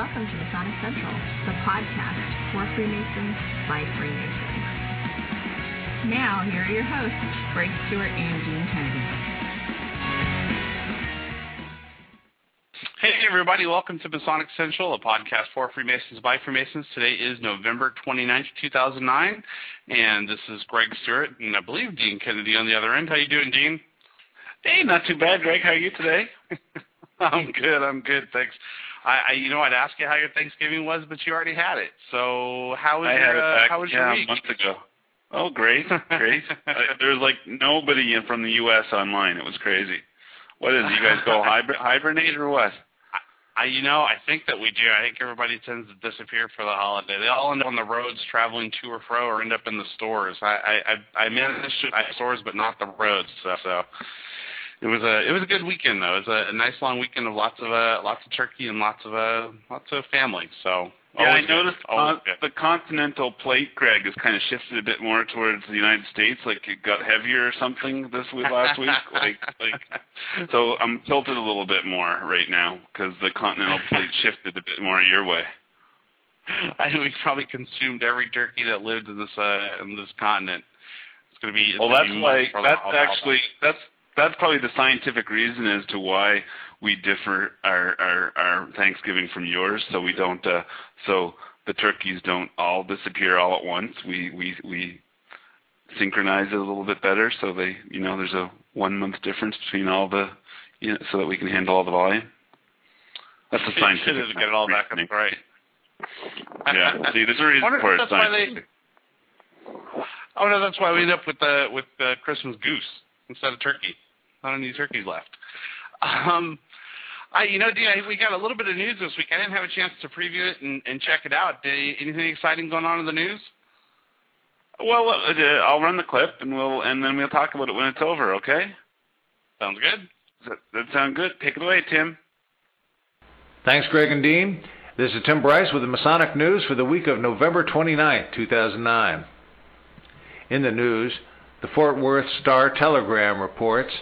welcome to Masonic Central, the podcast for Freemasons by Freemasons. Now, here are your hosts, Greg Stewart and Dean Kennedy. Hey everybody, welcome to Masonic Central, a podcast for Freemasons by Freemasons. Today is November 29th, 2009, and this is Greg Stewart, and I believe Dean Kennedy on the other end. How you doing, Dean? Hey, not too bad, Greg. How are you today? I'm good, thanks. I'd ask you how your Thanksgiving was, but you already had it. So how was your week? A month ago. Oh, great. There was like nobody from the U.S. online. It was crazy. What is it? You guys go hibernate or what? I think that we do. I think everybody tends to disappear for the holiday. They all end up on the roads traveling to or fro, or end up in the stores. I managed to stores, but not the roads. So it was a good weekend though. It was a nice long weekend of lots of turkey and lots of family. So yeah, I noticed the continental plate, Greg, has kind of shifted a bit more towards the United States. Like it got heavier or something last week. So I'm tilted a little bit more right now because the continental plate shifted a bit more your way. I think we probably consumed every turkey that lived in this continent. It's going to be. That's probably the scientific reason as to why we differ our Thanksgiving from yours. So we don't. So the turkeys don't all disappear all at once. We synchronize it a little bit better. So they, there's a 1 month difference between all the, so that we can handle all the volume. That's the scientific reason. Get it all back up right. Yeah. See, there's a reason for it. Scientific. That's why we end up with the Christmas goose instead of turkey. Not any turkeys left. Dean, we got a little bit of news this week. I didn't have a chance to preview it and check it out. Anything exciting going on in the news? Well, I'll run the clip and then we'll talk about it when it's over. Okay? Sounds good. Does that sound good? Take it away, Tim. Thanks, Greg and Dean. This is Tim Bryce with the Masonic News for the week of November 29th, 2009. In the news, the Fort Worth Star-Telegram reports,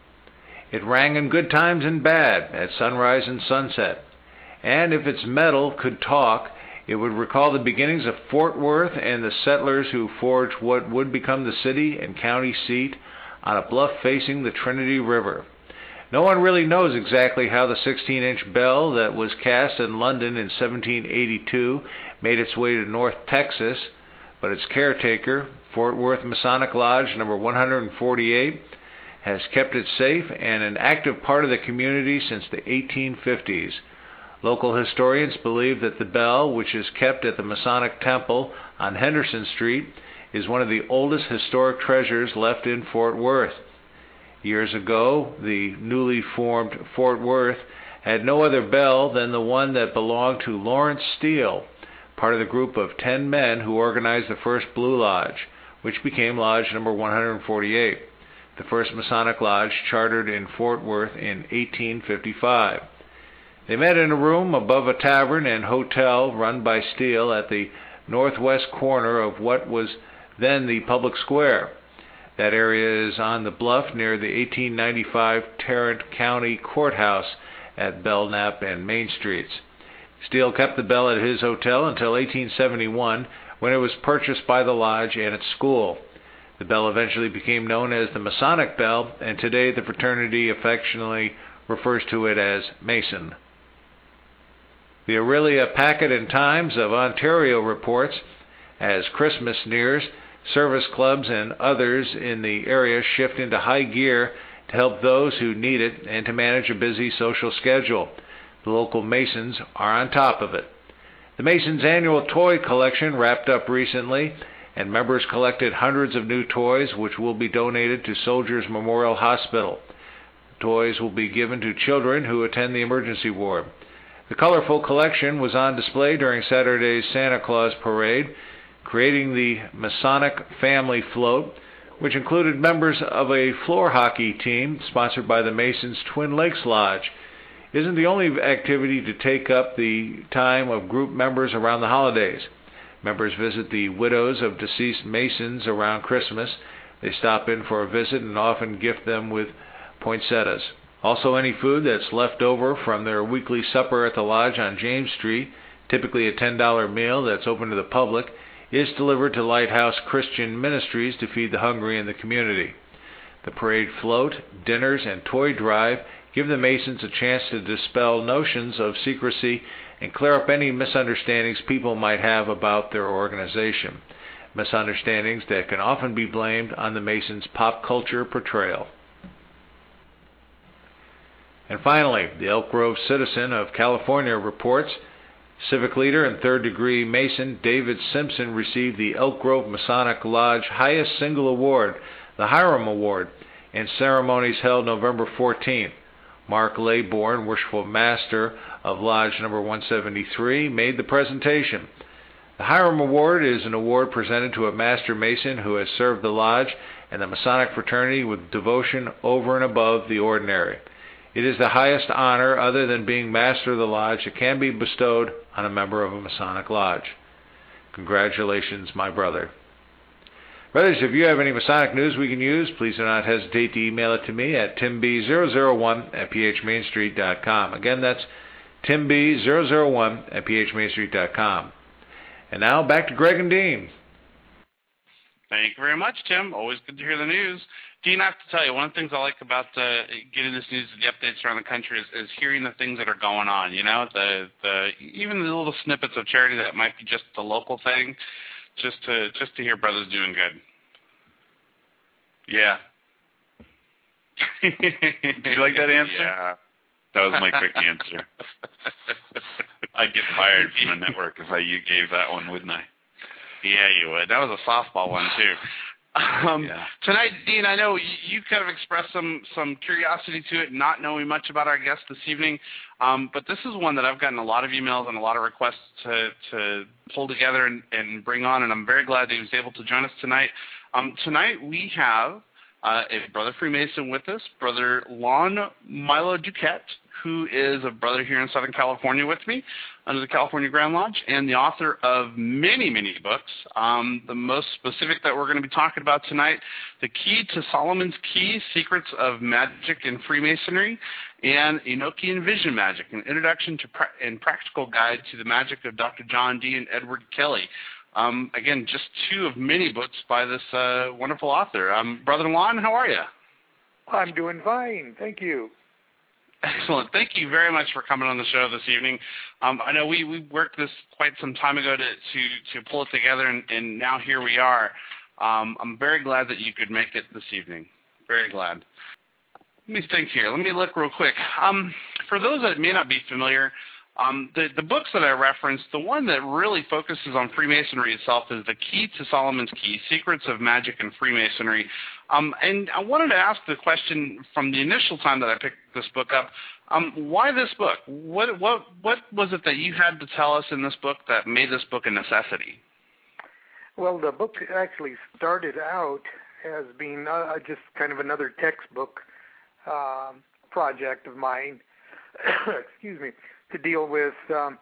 "It rang in good times and bad at sunrise and sunset, and if its metal could talk, it would recall the beginnings of Fort Worth and the settlers who forged what would become the city and county seat on a bluff facing the Trinity River. No one really knows exactly how the 16-inch bell that was cast in London in 1782 made its way to North Texas, but its caretaker, Fort Worth Masonic Lodge number 148, has kept it safe and an active part of the community since the 1850s. Local historians believe that the bell, which is kept at the Masonic Temple on Henderson Street, is one of the oldest historic treasures left in Fort Worth. Years ago, the newly formed Fort Worth had no other bell than the one that belonged to Lawrence Steele, part of the group of 10 men who organized the first Blue Lodge, which became Lodge number 148, the first Masonic Lodge chartered in Fort Worth in 1855. They met in a room above a tavern and hotel run by Steele at the northwest corner of what was then the public square. That area is on the bluff near the 1895 Tarrant County Courthouse at Belknap and Main Streets. Steele kept the bell at his hotel until 1871, when it was purchased by the lodge and its school. The bell eventually became known as the Masonic Bell, and today the fraternity affectionately refers to it as Mason. The Aurelia Packet and Times of Ontario reports, as Christmas nears, service clubs and others in the area shift into high gear to help those who need it and to manage a busy social schedule. The local Masons are on top of it. The Masons' annual toy collection wrapped up recently, and members collected hundreds of new toys which will be donated to Soldiers Memorial Hospital. The toys will be given to children who attend the emergency ward. The colorful collection was on display during Saturday's Santa Claus Parade, creating the Masonic Family Float, which included members of a floor hockey team sponsored by the Masons Twin Lakes Lodge. Isn't the only activity to take up the time of group members around the holidays. Members visit the widows of deceased Masons around Christmas. They stop in for a visit and often gift them with poinsettias. Also, any food that's left over from their weekly supper at the lodge on James Street, typically a $10 meal that's open to the public, is delivered to Lighthouse Christian Ministries to feed the hungry in the community. The parade float, dinners, and toy drive give the Masons a chance to dispel notions of secrecy and clear up any misunderstandings people might have about their organization, misunderstandings that can often be blamed on the Masons' pop culture portrayal. And finally, the Elk Grove Citizen of California reports civic leader and third-degree Mason David Simpson received the Elk Grove Masonic Lodge highest single award, the Hiram Award, in ceremonies held November 14th. Mark Laybourne, Worshipful Master of Lodge number 173, made the presentation. The Hiram Award is an award presented to a Master Mason who has served the Lodge and the Masonic fraternity with devotion over and above the ordinary. It is the highest honor, other than being Master of the Lodge, that can be bestowed on a member of a Masonic Lodge. Congratulations, my brother. Brothers, if you have any Masonic news we can use, please do not hesitate to email it to me at timb001@phmainstreet.com. Again, that's timb001@phmainstreet.com. And now, back to Greg and Dean. Thank you very much, Tim. Always good to hear the news. Dean, I have to tell you, one of the things I like about getting this news and the updates around the country is hearing the things that are going on. You know, even the little snippets of charity that might be just a local thing, just to hear brothers doing good. Yeah. Did you like that answer? Yeah. That was my quick answer. I'd get fired from the network if you gave that one, wouldn't I? Yeah, you would. That was a softball one, too. Tonight, Dean, I know you kind of expressed some curiosity to it, not knowing much about our guest this evening, but this is one that I've gotten a lot of emails and a lot of requests to pull together and bring on, and I'm very glad that he was able to join us tonight. Tonight we have a brother Freemason with us, Brother Lon Milo Duquette, who is a brother here in Southern California with me under the California Grand Lodge, and the author of many, many books. The most specific that we're going to be talking about tonight, The Key to Solomon's Key, Secrets of Magic and Freemasonry, and Enochian Vision Magic, an introduction to and practical guide to the magic of Dr. John Dee and Edward Kelly. Again, just two of many books by this wonderful author. Brother Lon, how are you? I'm doing fine. Thank you. Excellent. Thank you very much for coming on the show this evening. I know we worked this quite some time ago to pull it together, and now here we are. I'm very glad that you could make it this evening. Very glad. Let me think here. Let me look real quick. For those that may not be familiar, the books that I referenced, the one that really focuses on Freemasonry itself is The Key to Solomon's Key, Secrets of Magic and Freemasonry. And I wanted to ask the question from the initial time that I picked this book up, why this book? What was it that you had to tell us in this book that made this book a necessity? Well, the book actually started out as being just kind of another textbook project of mine, excuse me, to deal with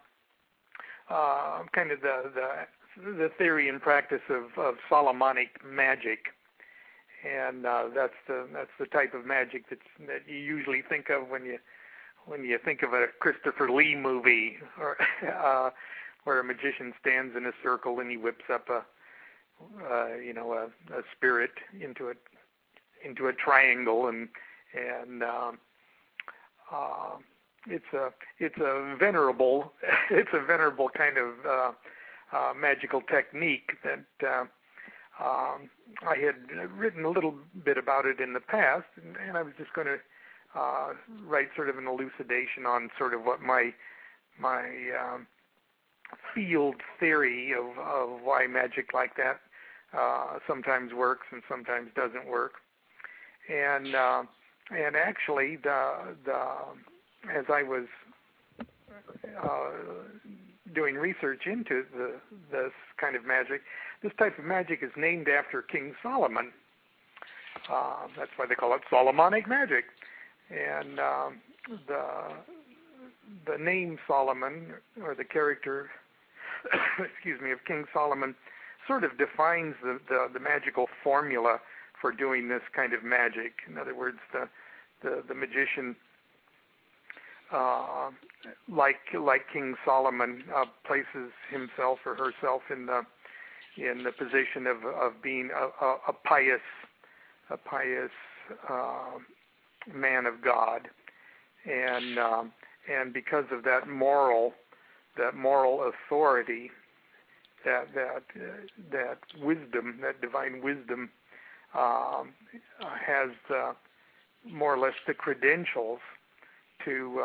kind of the theory and practice of Solomonic magic, and that's the type of magic that you usually think of when you think of a Christopher Lee movie, or where a magician stands in a circle and he whips up a spirit into a triangle, and it's a venerable kind of magical technique that I had written a little bit about it in the past, and I was just going to write sort of an elucidation on sort of what my field theory of why magic like that sometimes works and sometimes doesn't work, and actually as I was doing research into this kind of magic, this type of magic is named after King Solomon. That's why they call it Solomonic magic. And the name Solomon, or the character, excuse me, of King Solomon, sort of defines the magical formula for doing this kind of magic. In other words, the magician like King Solomon, places himself or herself in the position of being a pious man of God, and because of that moral authority, that wisdom, that divine wisdom, has more or less the credentials to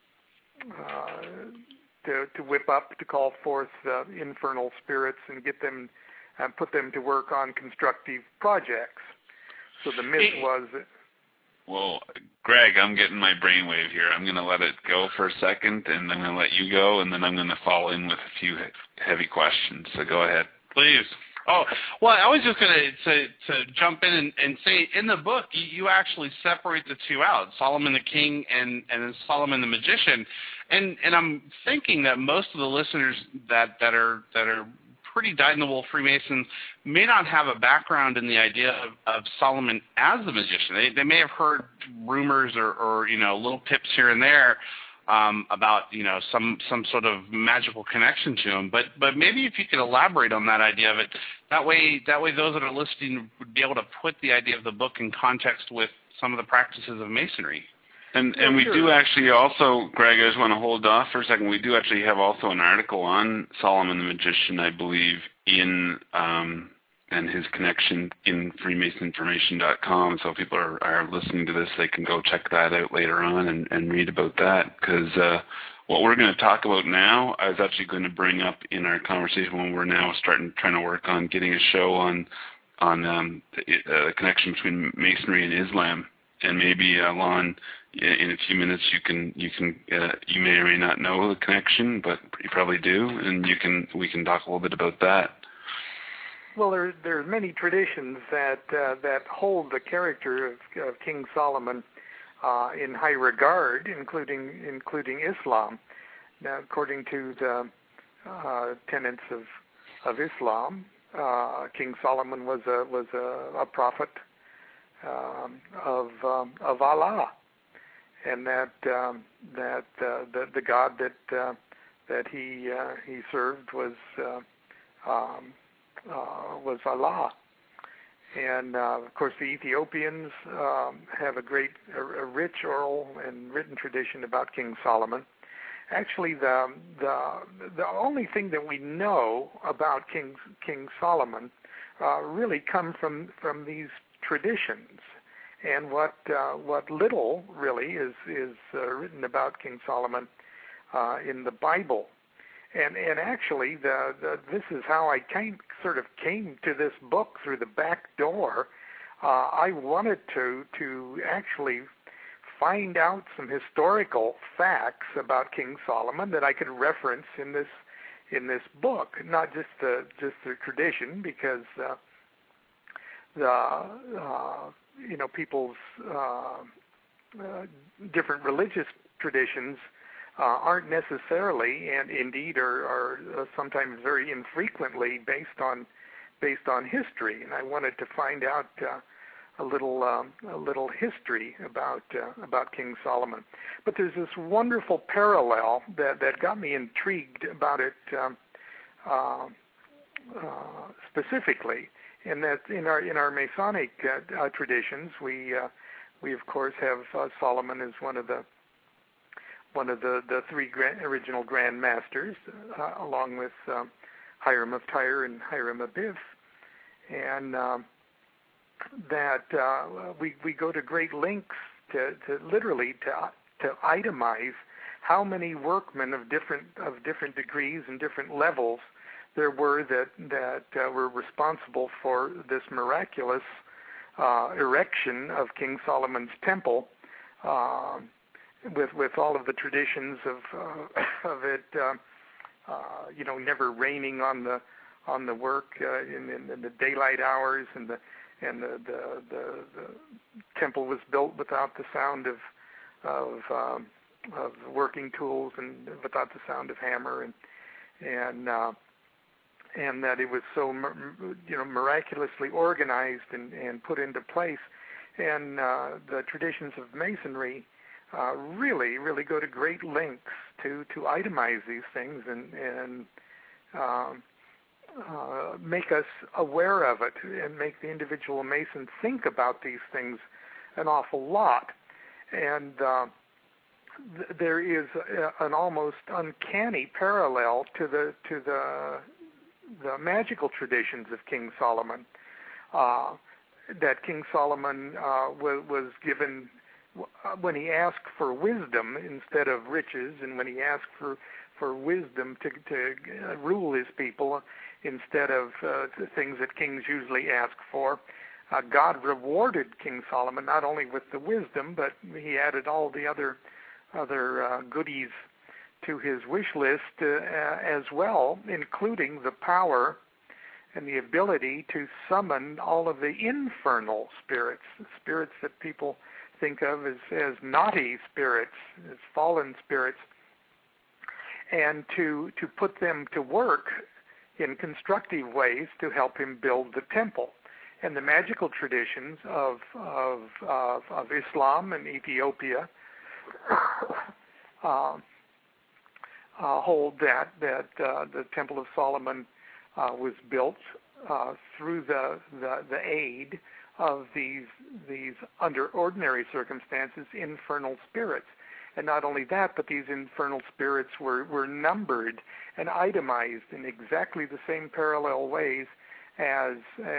whip up, to call forth infernal spirits and get them and put them to work on constructive projects. So the myth was. Well, Greg, I'm getting my brainwave here. I'm going to let it go for a second, and I'm going to let you go, and then I'm going to follow in with a few heavy questions. So go ahead. Please. Oh, well, I was just going to jump in and say, in the book, you actually separate the two out, Solomon the king and then Solomon the magician. And I'm thinking that most of the listeners that are pretty dyed-in-the-wool Freemasons may not have a background in the idea of Solomon as the magician. They may have heard rumors or little tips here and there about some sort of magical connection to him. But maybe if you could elaborate on that idea of it, that way those that are listening would be able to put the idea of the book in context with some of the practices of Masonry. And we do actually also, Greg, I just want to hold off for a second. We do actually have also an article on Solomon the Magician, I believe, in and his connection in FreemasonInformation.com. So if people are listening to this, they can go check that out later on and read about that. Because what we're going to talk about now, I was actually going to bring up in our conversation when we're now trying to work on getting a show on the connection between Masonry and Islam. And maybe Lon, in a few minutes, you may or may not know the connection, but you probably do, and we can talk a little bit about that. Well, there's many traditions that hold the character of King Solomon in high regard, including Islam. Now, according to the tenets of Islam, King Solomon was a prophet of Allah, and that the God that he served was Allah. And of course, the Ethiopians have a rich oral and written tradition about King Solomon. Actually, the only thing that we know about King Solomon really come from these traditions, and what little really is written about King Solomon in the Bible. And actually, this is how I came to this book through the back door. I wanted to actually find out some historical facts about King Solomon that I could reference in this book, not just the tradition, because people's different religious traditions aren't necessarily, and indeed are sometimes very infrequently based on history. And I wanted to find out a little history about King Solomon. But there's this wonderful parallel that got me intrigued about it specifically. And that in our Masonic traditions, we of course have Solomon as one of the three original Grand Masters, along with Hiram of Tyre and Hiram of Biff, and that we go to great lengths to literally itemize how many workmen of different degrees and different levels there were that were responsible for this miraculous erection of King Solomon's temple, with all of the traditions of it, never raining on the work in the daylight hours, and the temple was built without the sound of working tools and without the sound of hammer, and that it was so miraculously organized and put into place. And the traditions of Masonry really go to great lengths to itemize these things and make us aware of it and make the individual Mason think about these things an awful lot. And there is an almost uncanny parallel to the magical traditions of King Solomon. That King Solomon was given when he asked for wisdom instead of riches, and when he asked for wisdom to rule his people instead of the things that kings usually ask for. God rewarded King Solomon not only with the wisdom, but he added all the other goodies to his wish list as well, including the power and the ability to summon all of the infernal spirits, spirits that people think of as naughty spirits, as fallen spirits, and to put them to work in constructive ways to help him build the temple. And the magical traditions of Islam and Ethiopia hold that the Temple of Solomon was built through the aid of these under ordinary circumstances infernal spirits. And not only that, but these infernal spirits were numbered and itemized in exactly the same parallel ways as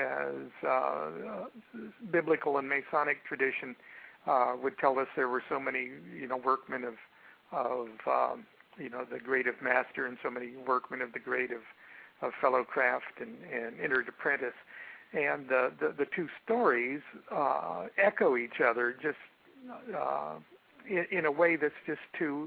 biblical and Masonic tradition would tell us. There were so many, workmen of the grade of master, and so many workmen of the grade of fellow craft and entered apprentice. And the two stories echo each other just in a way that's just too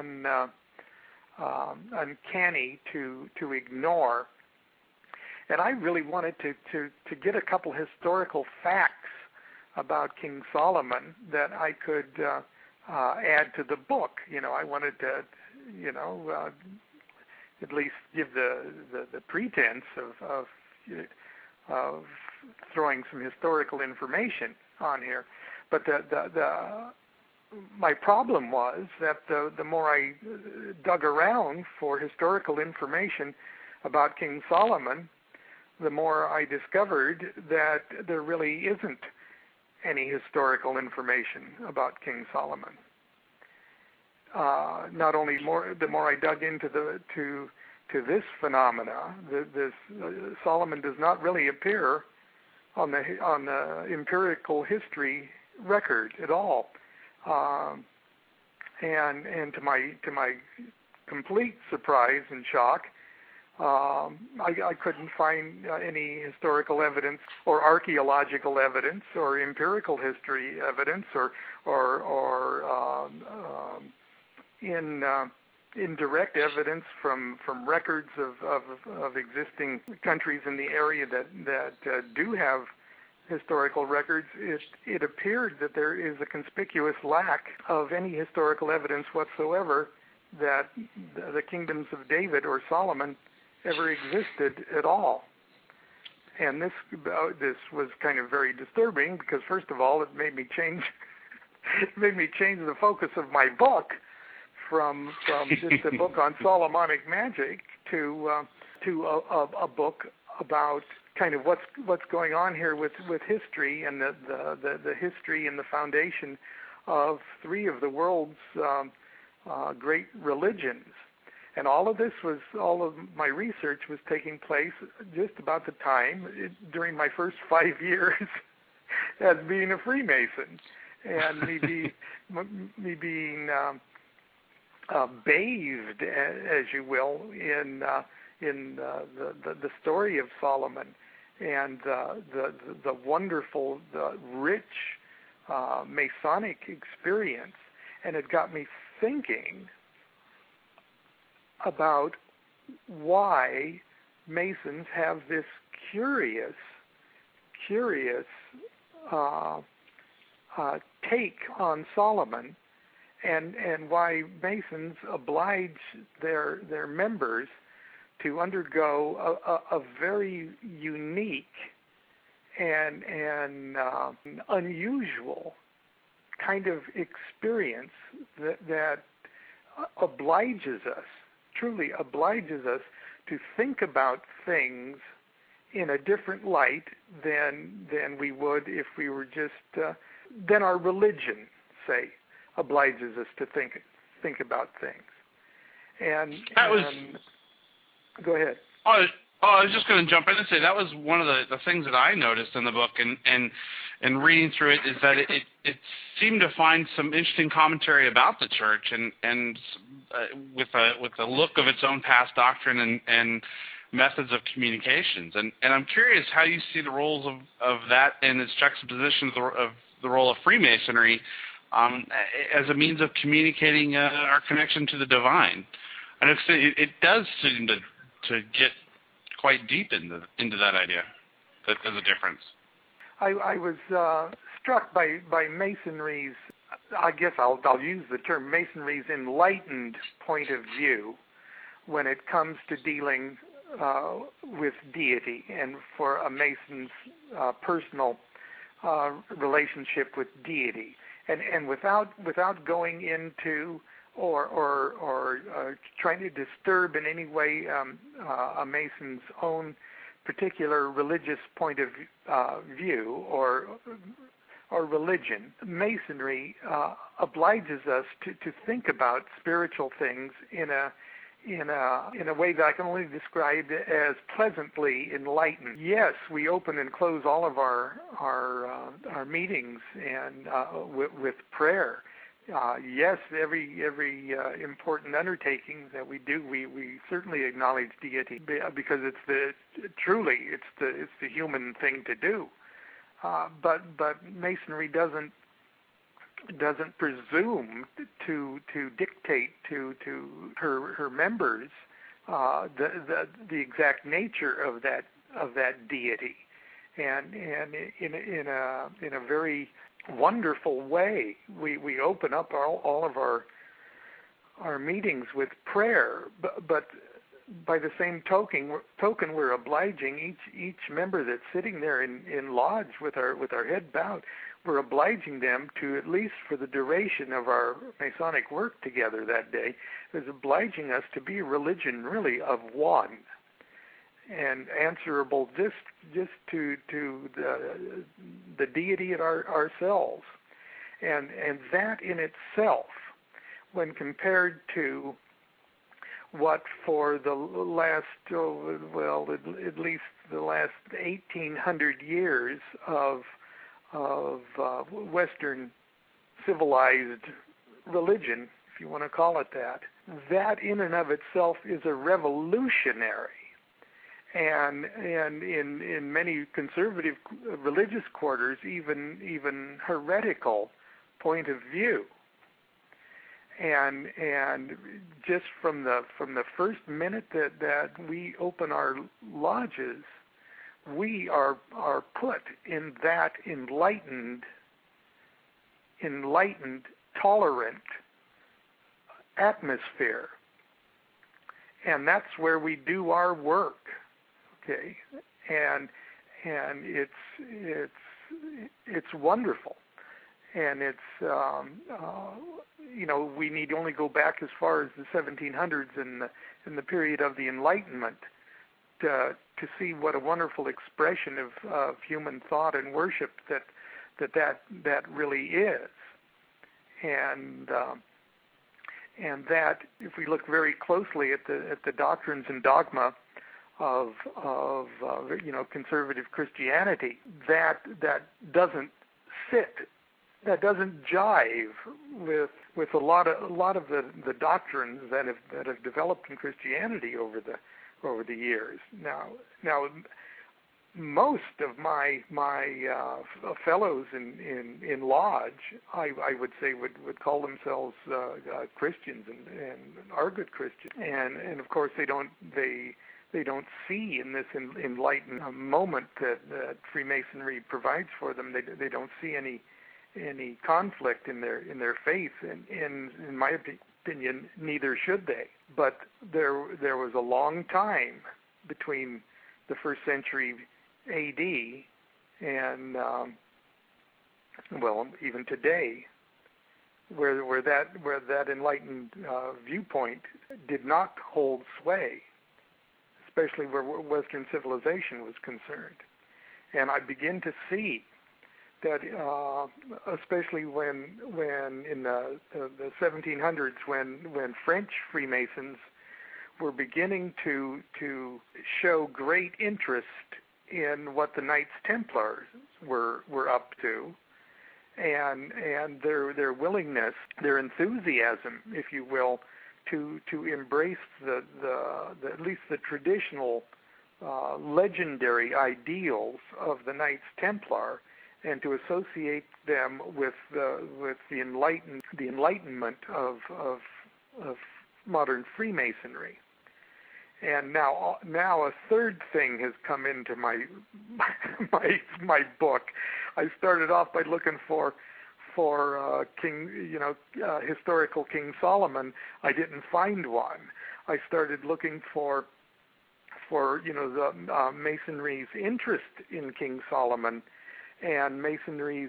uncanny to ignore. And I really wanted to get a couple historical facts about King Solomon that I could add to the book. I wanted to, at least give the pretense of throwing some historical information on here. But my problem was that the more I dug around for historical information about King Solomon, the more I discovered that there really isn't any historical information about King Solomon. Not only the more I dug into to this phenomena, Solomon does not really appear on the empirical history record at all, and to my complete surprise and shock, I couldn't find any historical evidence or archaeological evidence or empirical history evidence or indirect evidence from records of existing countries in the area that do have historical records. It appeared that there is a conspicuous lack of any historical evidence whatsoever that the kingdoms of David or Solomon ever existed at all. And this was kind of very disturbing because, first of all, it made me change the focus of my book from just a book on Solomonic magic to a book about kind of what's going on here with history and the history and the foundation of three of the world's great religions. And all of my research was taking place just about the time during my first 5 years as being a Freemason, and me being bathed, as you will, in the story of Solomon and the wonderful, the rich Masonic experience, and it got me thinking about why Masons have this curious take on Solomon, and why Masons oblige their members to undergo a very unique and unusual kind of experience that obliges us, truly obliges us to think about things in a different light than we would if we were just than our religion, say, obliges us to think about things. And go ahead. I was just going to jump in and say that was one of the things that I noticed in the book and reading through it is that it seemed to find some interesting commentary about the church and with a look of its own past doctrine and methods of communications. And I'm curious how you see the roles of that and its juxtaposition of the role of Freemasonry as a means of communicating our connection to the divine. And it does seem to get quite deep into that idea that there's a difference. I was struck by Masonry's, I guess I'll use the term, Masonry's enlightened point of view when it comes to dealing with deity and for a Mason's personal relationship with deity. And without going into or trying to disturb in any way a Mason's own particular religious point of view or religion, Masonry obliges us to think about spiritual things in a way that I can only describe as pleasantly enlightened. Yes, we open and close all of our meetings and with prayer. Yes, every important undertaking that we do, we certainly acknowledge deity because it's the human thing to do. But Masonry doesn't presume to dictate to her members the exact nature of that deity, and in a very wonderful way we open up all of our meetings with prayer, but by the same token we're obliging each member that's sitting there in lodge with our head bowed. We're obliging them to, at least for the duration of our Masonic work together that day, is obliging us to be a religion really of one and answerable just to the deity at ourselves. And that in itself, when compared to what for the last, at least the last 1,800 years of Western civilized religion, if you want to call it that in and of itself is a revolutionary and in many conservative religious quarters even heretical point of view. And just from the first minute that we open our lodges, we are put in that enlightened, tolerant atmosphere, and that's where we do our work. Okay, and it's wonderful, and it's we need only go back as far as the 1700s in the period of the Enlightenment to see what a wonderful expression of human thought and worship that really is, and that if we look very closely at the doctrines and dogma of conservative Christianity, that doesn't sit, that doesn't jive with a lot of the doctrines that have developed in Christianity over the years. Now, most of my fellows in lodge, I would say would call themselves Christians and are good Christians, and of course they don't see in this enlightened moment that Freemasonry provides for them. They don't see any conflict in their faith, and in my opinion, neither should they. But there was a long time between the first century A.D. and even today, where that enlightened viewpoint did not hold sway, especially where Western civilization was concerned. And I begin to see that, especially when in the 1700s, when French Freemasons were beginning to show great interest in what the Knights Templar were up to, and their willingness, their enthusiasm, if you will, to embrace the at least the traditional legendary ideals of the Knights Templar, and to associate them with the enlightenment of modern Freemasonry. And now a third thing has come into my book. I started off by looking for historical King Solomon. I didn't find one. I started looking for the Masonry's interest in King Solomon, and Masonry's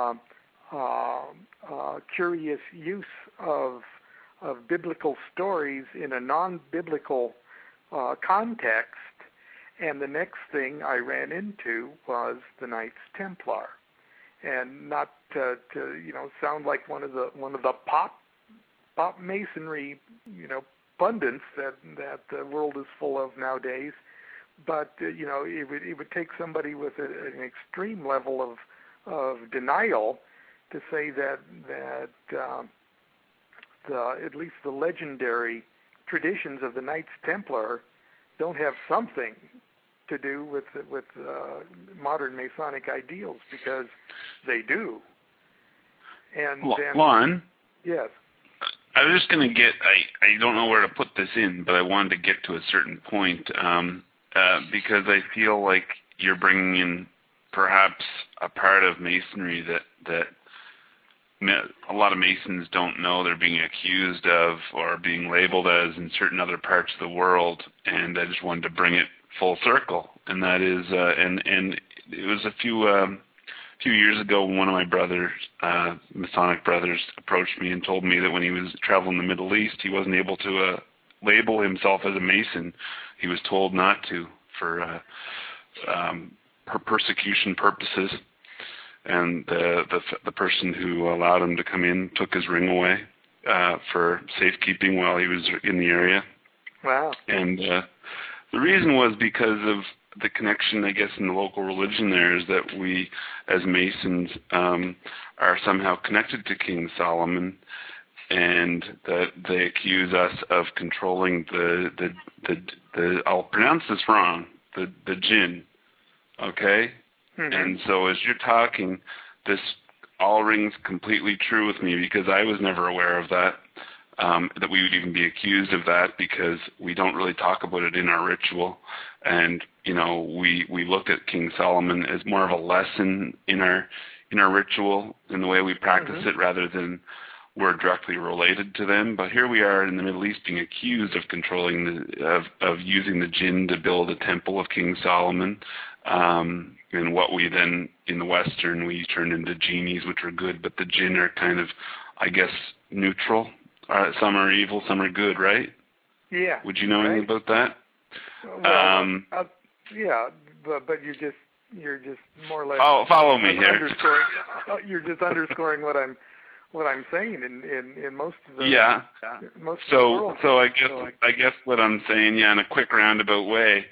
curious use of biblical stories in a non-biblical context. And the next thing I ran into was the Knights Templar, and not to sound like one of the pop Masonry pundits that the world is full of nowadays, but it would take somebody with an extreme level of denial to say that at least the legendary traditions of the Knights Templar don't have something to do with modern Masonic ideals, because they do. And Lon? Yes. I was just going to I don't know where to put this in, but I wanted to get to a certain point, because I feel like you're bringing in perhaps a part of Masonry that a lot of Masons don't know they're being accused of or being labeled as in certain other parts of the world, and I just wanted to bring it full circle. And that is, and it was a few years ago when one of my brothers, Masonic brothers, approached me and told me that when he was traveling the Middle East, he wasn't able to label himself as a Mason. He was told not to for persecution purposes. And the person who allowed him to come in took his ring away for safekeeping while he was in the area. Wow. And the reason was because of the connection, I guess, in the local religion there, is that we, as Masons, are somehow connected to King Solomon, and that they accuse us of controlling the I'll pronounce this wrong, the jinn, okay? Mm-hmm. And so as you're talking, this all rings completely true with me, because I was never aware of that, that we would even be accused of that, because we don't really talk about it in our ritual. And, we look at King Solomon as more of a lesson in our ritual, in the way we practice mm-hmm. it, rather than we're directly related to them. But here we are in the Middle East being accused of controlling of using the jinn to build a temple of King Solomon. And what we then, in the Western, we turned into genies, which are good, but the jinn are kind of, I guess, neutral. Some are evil, some are good, right? Yeah. Would you know anything about that? Well, yeah, but you're just more or less. Oh, follow me here. You're just underscoring what I'm saying in most of the most of the world. So I guess what I'm saying, in a quick roundabout way.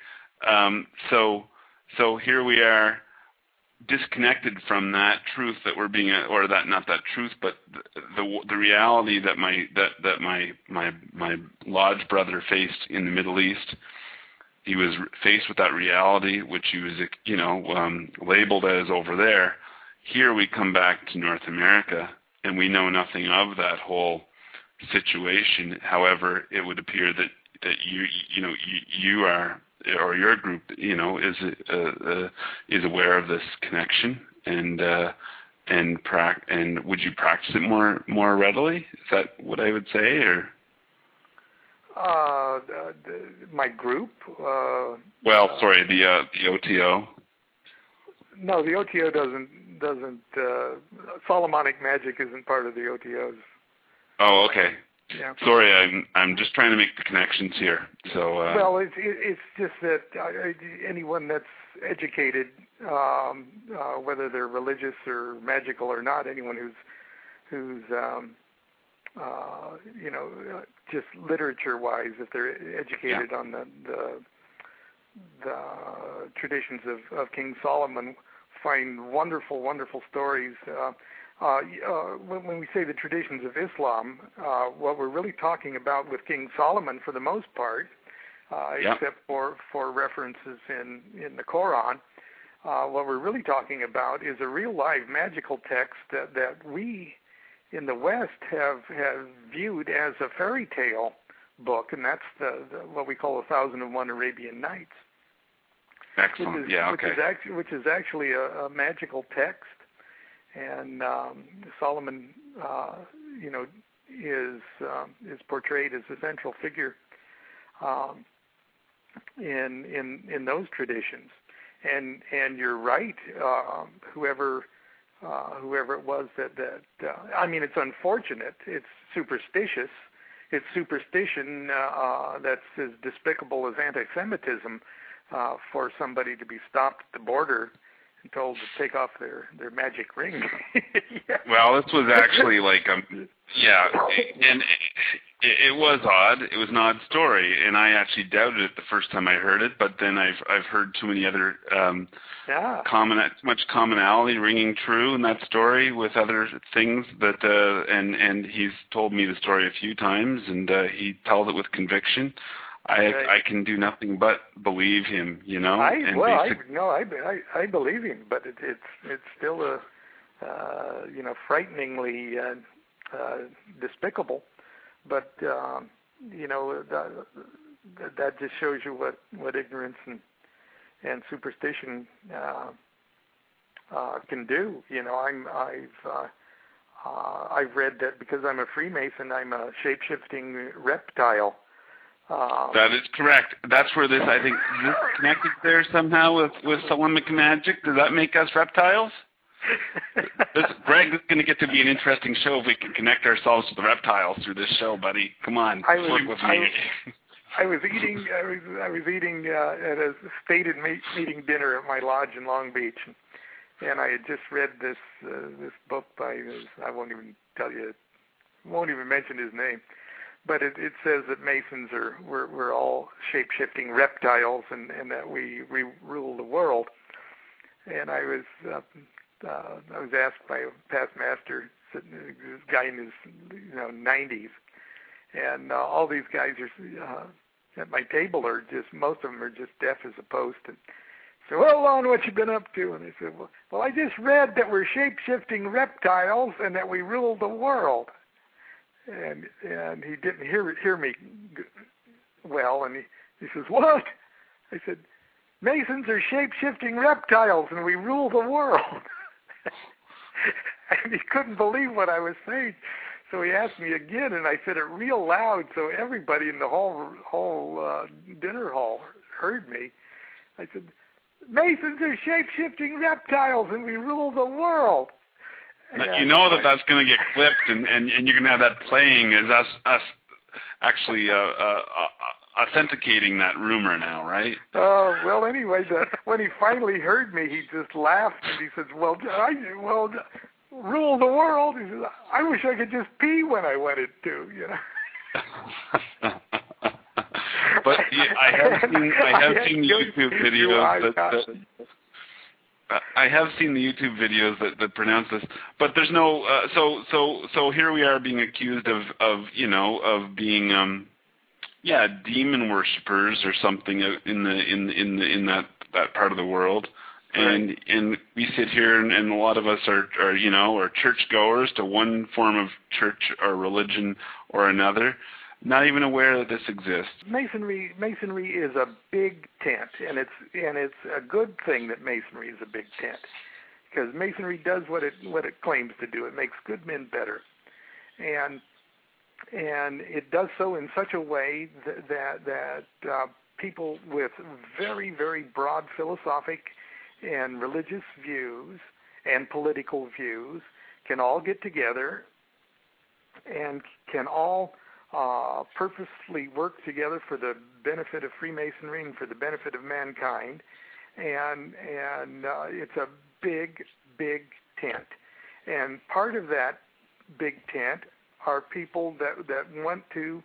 So here we are, disconnected from that truth that we're being, or that, not that truth, but the reality that my lodge brother faced in the Middle East. He was faced with that reality, which he was, labeled as over there. Here we come back to North America, and we know nothing of that whole situation. However, it would appear that you are, or your group, is aware of this connection, and would you practice it more readily? Is that what I would say, or? My group. The OTO. No, the OTO doesn't. Solomonic magic isn't part of the OTO's Oh, okay. Yeah. Sorry, I'm just trying to make the connections here. So. Well, it's just that anyone that's educated, whether they're religious or magical or not, anyone who's just literature-wise, if they're educated on the traditions of King Solomon, find wonderful, wonderful stories. When we say the traditions of Islam, what we're really talking about with King Solomon, for the most part, except for references in the Quran, what we're really talking about is a real live magical text that we in the West have viewed as a fairy tale book, and that's what we call 1001 Arabian Nights. Excellent. Which is actually a magical text, and Solomon, is portrayed as a central figure in those traditions. And you're right. Whoever it was that I mean, it's unfortunate. It's superstitious. It's superstition that's as despicable as anti-Semitism. For somebody to be stopped at the border and told to take off their magic ring. Yeah. Well, this was actually like and it was odd. It was an odd story, and I actually doubted it the first time I heard it. But then I've heard too many other much commonality ringing true in that story with other things that and he's told me the story a few times, and he tells it with conviction. I can do nothing but believe him, I believe him, but it's still a frighteningly despicable. But that just shows you what ignorance and superstition can do. I've read that because I'm a Freemason, I'm a shape-shifting reptile. That is correct. That's where I think this connected there somehow with Solomonic magic. Does that make us reptiles? Greg, this is going to get to be an interesting show if we can connect ourselves to the reptiles through this show, buddy. Come on, work with me. I was eating at a stated meeting dinner at my lodge in Long Beach, and I had just read this book by I won't even mention his name. But it says that Masons we're all shape-shifting reptiles, and that we rule the world. And I was asked by a past master, this guy in his 90s, and all these guys are at my table most of them are just deaf as a post. And so, well, Lon, what you been up to? And I said, well, I just read that we're shape-shifting reptiles and that we rule the world. And he didn't hear me well, and he says, what? I said, Masons are shape-shifting reptiles, and we rule the world. And he couldn't believe what I was saying, so he asked me again, and I said it real loud, so everybody in the whole dinner hall heard me. I said, Masons are shape-shifting reptiles, and we rule the world. You know that's going to get clipped, and you're going to have that playing as us actually authenticating that rumor now, right? Oh, well, anyway, when he finally heard me, he just laughed, and he says, well, rule the world. He says, I wish I could just pee when I wanted to, But I have seen YouTube videos I have seen the YouTube videos that pronounce this, but there's no. So here we are being accused of being demon worshippers or something in that part of the world, and we sit here and a lot of us are churchgoers to one form of church or religion or another, not even aware that this exists. Masonry is a big tent, and it's a good thing that Masonry is a big tent, because Masonry does what it claims to do. It makes good men better, and it does so in such a way that people with very, very broad philosophic and religious views and political views can all get together and can all purposely work together for the benefit of Freemasonry and for the benefit of mankind. And it's a big, big tent. And part of that big tent are people that want to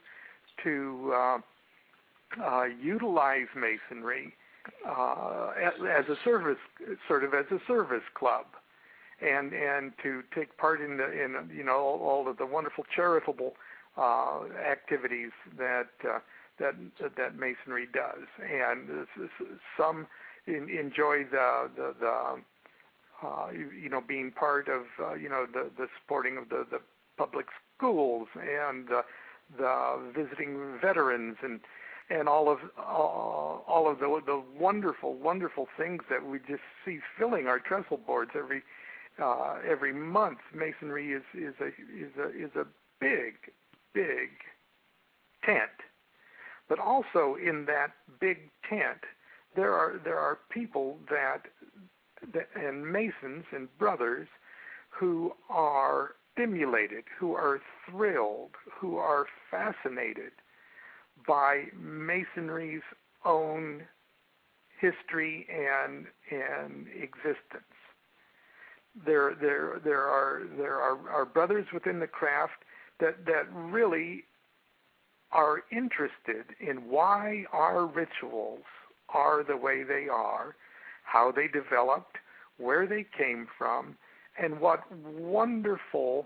utilize Masonry as a service, sort of as a service club, and to take part in all of the wonderful charitable activities that Masonry does, and some enjoy the being part of the supporting of the public schools and the visiting veterans and all of the wonderful things that we just see filling our trestle boards every month. Masonry is a big tent, but also in that big tent there are people that and Masons and brothers who are stimulated, who are thrilled, who are fascinated by Masonry's own history and existence. There are brothers within the craft that really are interested in why our rituals are the way they are, how they developed, where they came from, and what a wonderful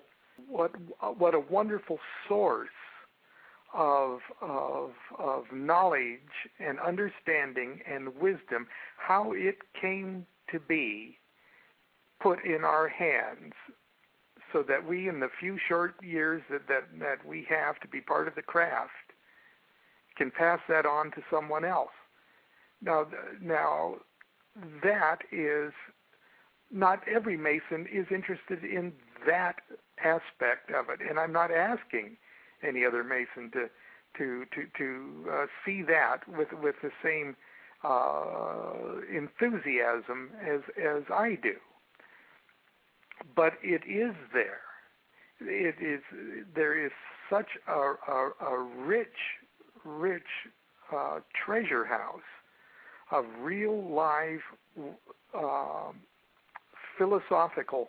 source of knowledge and understanding and wisdom, how it came to be put in our hands, so that we, in the few short years that we have to be part of the craft, can pass that on to someone else. Now that is, not every Mason is interested in that aspect of it, and I'm not asking any other Mason to see that with the same enthusiasm as I do. But it is there. There is such a rich treasure house of real live philosophical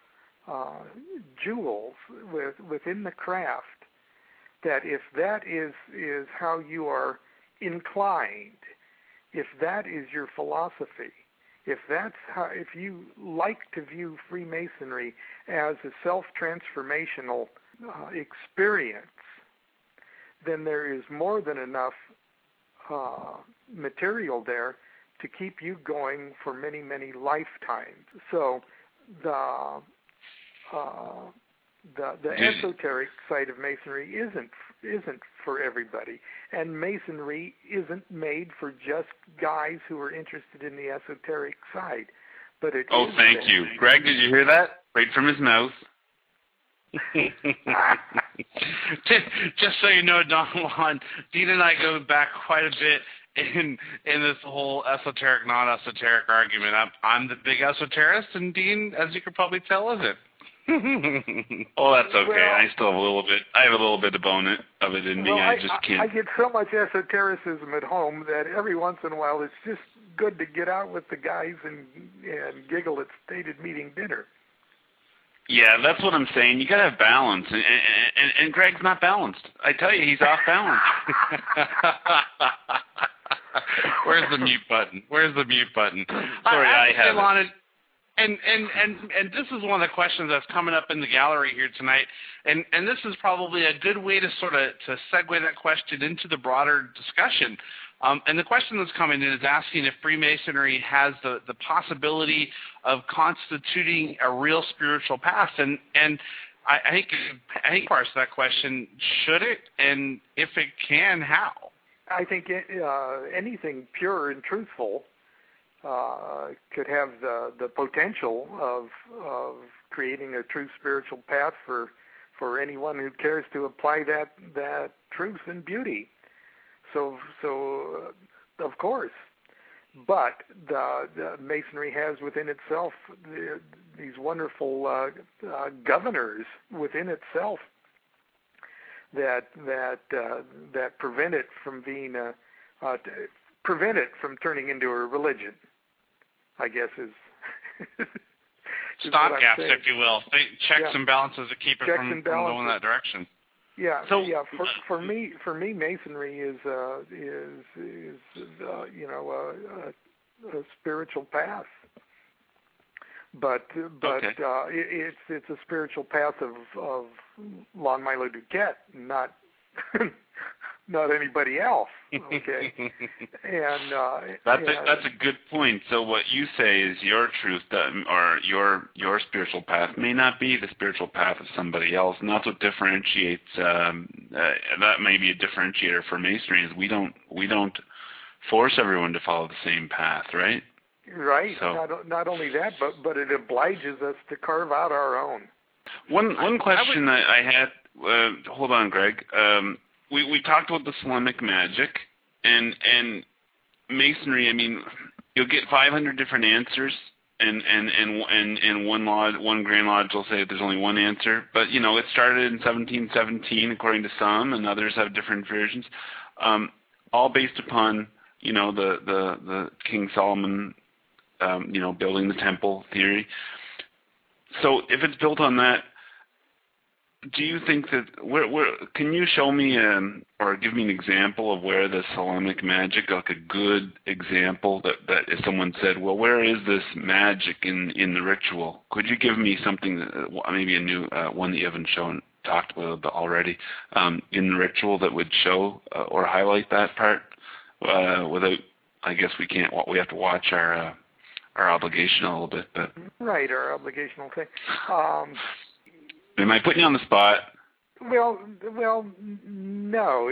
jewels within the craft, that if that is how you are inclined, if that is your philosophy, if you like to view Freemasonry as a self-transformational experience, then there is more than enough material there to keep you going for many, many lifetimes. So the esoteric side of Masonry isn't for everybody, and Masonry isn't made for just guys who are interested in the esoteric side. But it Oh, thank you. Greg, did you hear that? Right from his mouth. Just so you know, Don Juan, Dean and I go back quite a bit in this whole esoteric, non-esoteric argument. I'm the big esoterist, and Dean, as you could probably tell, isn't. Oh, that's okay. Well, I have a little bit of it in me. I just can't. I get so much esotericism at home that every once in a while it's just good to get out with the guys and giggle at stated meeting dinner. Yeah, that's what I'm saying. You gotta have balance, and Greg's not balanced. I tell you, he's off balance. Where's the mute button? Sorry, I have it. And this is one of the questions that's coming up in the gallery here tonight, and this is probably a good way to to segue that question into the broader discussion. And the question that's coming in is asking if Freemasonry has the possibility of constituting a real spiritual path, and I think parts of that question, should it, and if it can, how? I think anything pure and truthful could have the potential of creating a true spiritual path for anyone who cares to apply that truth and beauty. So of course, but the Masonry has within itself these wonderful governors within itself that prevent it from being prevent it from turning into a religion, I guess is stopgaps, if you will, checks and balances to keep it from going in that direction. Yeah, so for me, Masonry is a spiritual path, but it's a spiritual path of Lon Milo Duquette, not not anybody else. Okay, and that's a good point. So what you say is your truth, or your spiritual path may not be the spiritual path of somebody else, and that's what differentiates. That may be a differentiator for Masonry. Is we don't force everyone to follow the same path, right? Right. So, not only that, but it obliges us to carve out our own. One question that I had. Hold on, Greg. We talked about the Thelemic magic and Masonry. I mean, you'll get 500 different answers, and one Grand Lodge will say there's only one answer. But it started in 1717, according to some, and others have different versions. All based upon the King Solomon, building the temple theory. So if it's built on that, do you think that can you show me or give me an example of where the Thelemic magic, like a good example that if someone said, well, where is this magic in the ritual? Could you give me something, maybe a new one that you haven't talked about already, in the ritual that would show or highlight that part? Without, I guess we can't. We have to watch our obligation a little bit, but right, our obligational thing. Am I putting you on the spot? Well, no.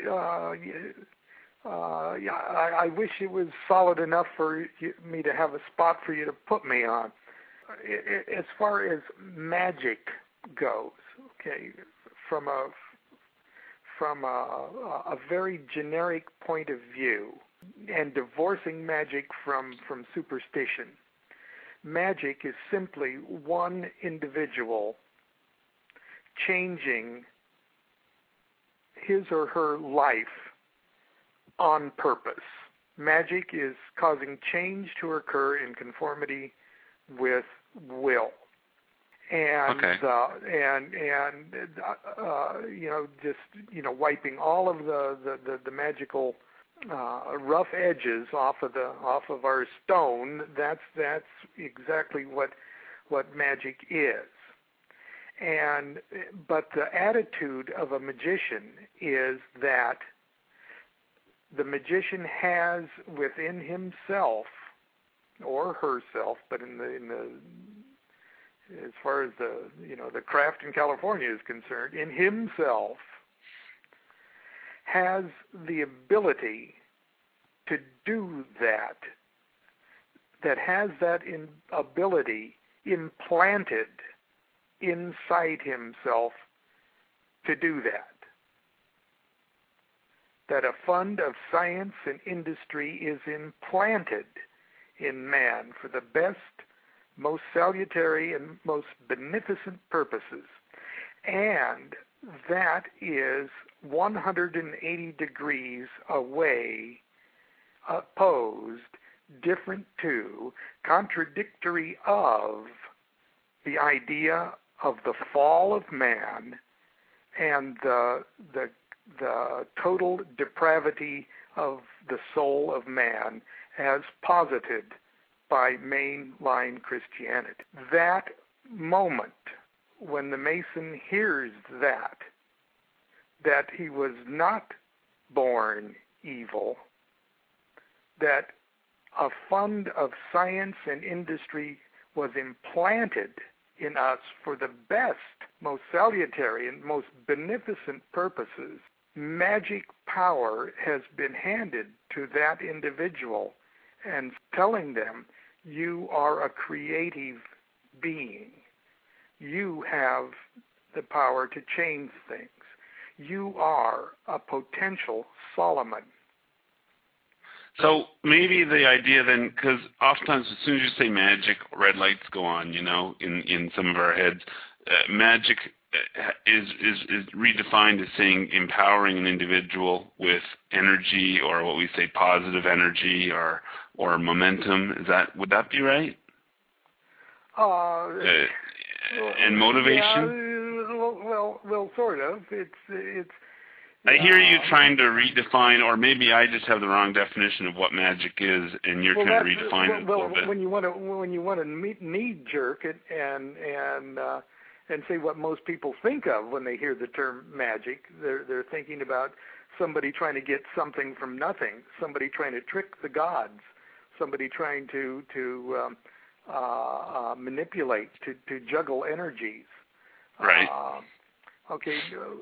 I wish it was solid enough for me to have a spot for you to put me on. As far as magic goes, okay, from a very generic point of view, and divorcing magic from superstition, magic is simply one individual changing his or her life on purpose. Magic is causing change to occur in conformity with will. And wiping all of the magical rough edges off of our stone. That's exactly what magic is. But the attitude of a magician is that the magician has within himself or herself, but in the as far as the craft in California is concerned, in himself has the ability to do that has that ability implanted inside himself to do that. That a fund of science and industry is implanted in man for the best, most salutary, and most beneficent purposes. And that is 180 degrees away, opposed, different to, contradictory of the idea of the fall of man and the total depravity of the soul of man as posited by mainline Christianity. That moment when the Mason hears that he was not born evil, that a fund of science and industry was implanted in us for the best, most salutary, and most beneficent purposes, magic power has been handed to that individual and telling them, you are a creative being. You have the power to change things. You are a potential Solomon. So maybe the idea then, because oftentimes as soon as you say magic, red lights go on, in some of our heads. Magic is redefined as saying empowering an individual with energy, or what we say positive energy, or momentum. Would that be right? And motivation. Yeah, well, sort of. It's. I hear you trying to redefine, or maybe I just have the wrong definition of what magic is, and you're trying to redefine it a little bit. When you want to knee jerk it and say what most people think of when they hear the term magic, they're thinking about somebody trying to get something from nothing, somebody trying to trick the gods, somebody trying to manipulate, to juggle energies. Right. Okay.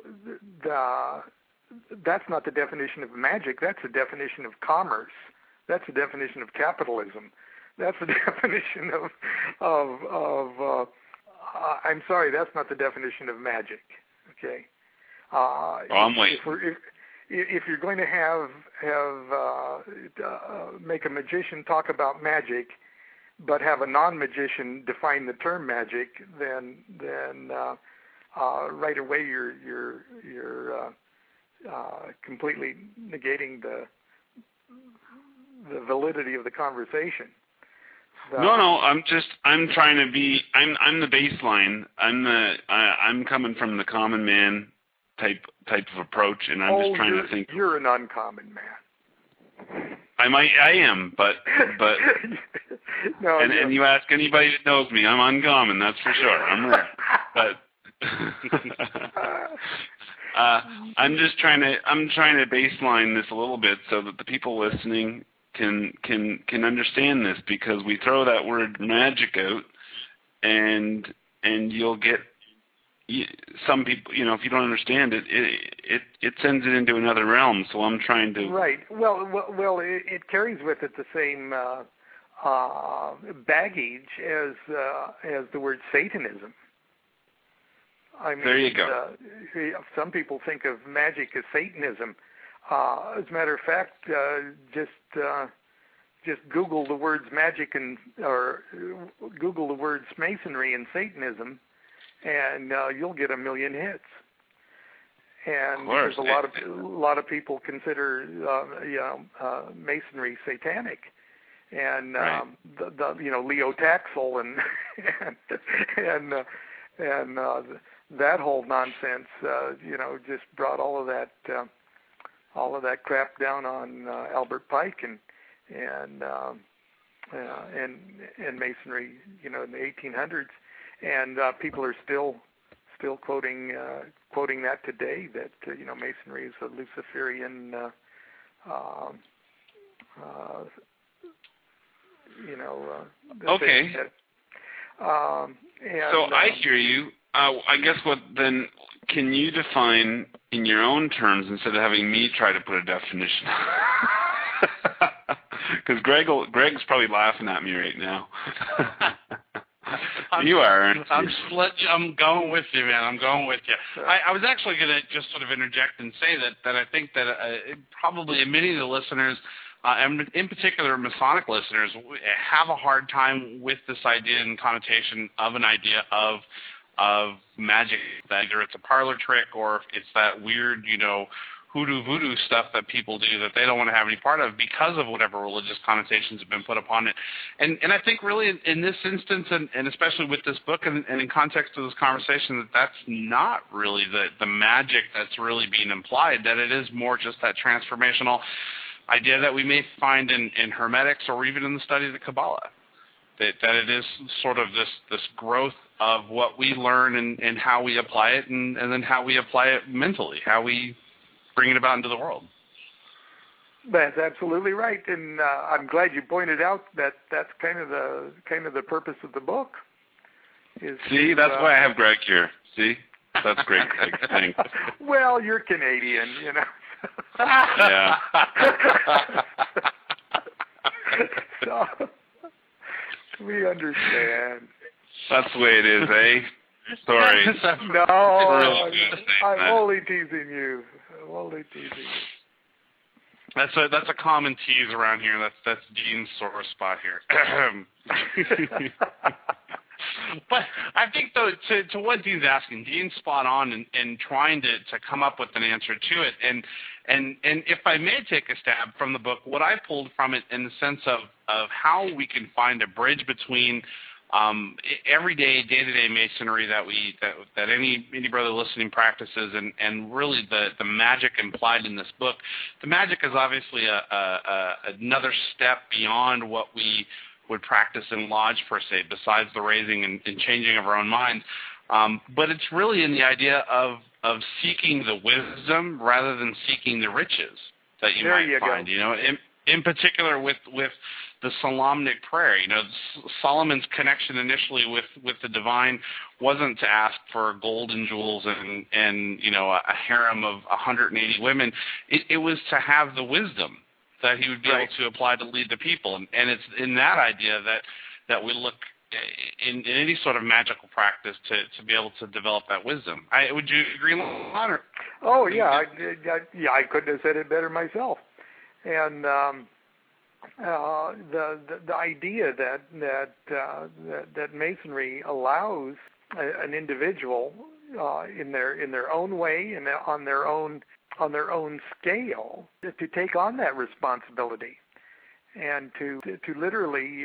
That's not the definition of magic. That's the definition of commerce. That's the definition of capitalism. That's the definition of I'm sorry, that's not the definition of magic. Okay. I'm waiting. If you're going to have make a magician talk about magic, but have a non-magician define the term magic, then right away you're completely negating the validity of the conversation. No, I'm trying to be. I'm the baseline. I'm coming from the common man type of approach, and I'm just trying to think. You're an uncommon man. I am, but no, and you ask anybody that knows me, I'm uncommon. That's for sure. I'm rare, but I'm trying to baseline this a little bit so that the people listening can understand this, because we throw that word magic out, and you'll get some people, if you don't understand it, it sends it into another realm. So I'm trying to. Right. Well, it carries with it the same baggage as the word Satanism. I mean, there you go. Some people think of magic as Satanism. As a matter of fact, just Google the words magic or Google the words Masonry and Satanism, and you'll get 1 million hits. And there's a lot of people consider Masonry satanic, and right. Leo Taxel and that whole nonsense, just brought all of that crap down on Albert Pike and Masonry, in the 1800s, and people are still quoting that today. That Masonry is a Luciferian, okay. So I hear you. I guess then can you define in your own terms instead of having me try to put a definition? Because Greg's probably laughing at me right now. You are. I'm going with you, man. I'm going with you. I was actually going to just sort of interject and say that I think that probably many of the listeners, and in particular Masonic listeners, have a hard time with this idea and connotation of an idea of magic, that either it's a parlor trick or it's that weird, hoodoo voodoo stuff that people do that they don't want to have any part of because of whatever religious connotations have been put upon it. And I think really in this instance, and especially with this book and in context of this conversation, that's not really the magic that's really being implied, that it is more just that transformational idea that we may find in Hermetics or even in the study of the Kabbalah. That it is sort of this growth of what we learn and how we apply it, and then how we apply it mentally, how we bring it about into the world. That's absolutely right, and I'm glad you pointed out that that's kind of the purpose of the book. See, that's why I have Greg here. See, that's great, Greg. Thanks. Well, you're Canadian, Yeah. So, we understand. That's the way it is, eh? Sorry. No, Really I'm only teasing you. That's a common tease around here. That's Dean's sore spot here. But I think, though, to what Dean's asking, Dean's spot on in trying to come up with an answer to it. And if I may take a stab from the book, what I pulled from it in the sense of how we can find a bridge between everyday, day-to-day masonry that any brother listening practices, and really the magic implied in this book. The magic is obviously another step beyond what we would practice in lodge, per se, besides the raising and changing of our own minds. But it's really in the idea of seeking the wisdom rather than seeking the riches that you might find. You know, in particular with the Solomonic prayer. You know, Solomon's connection initially with the divine wasn't to ask for gold and jewels and you know, a harem of 180 women. It was to have the wisdom that he would be able to apply to lead the people. And it's in that idea that we look in any sort of magical practice to be able to develop that wisdom. Would you agree, Lon? Oh, yeah. I couldn't have said it better myself. And the idea that Masonry allows an individual in their own way and on their own scale to take on that responsibility and to literally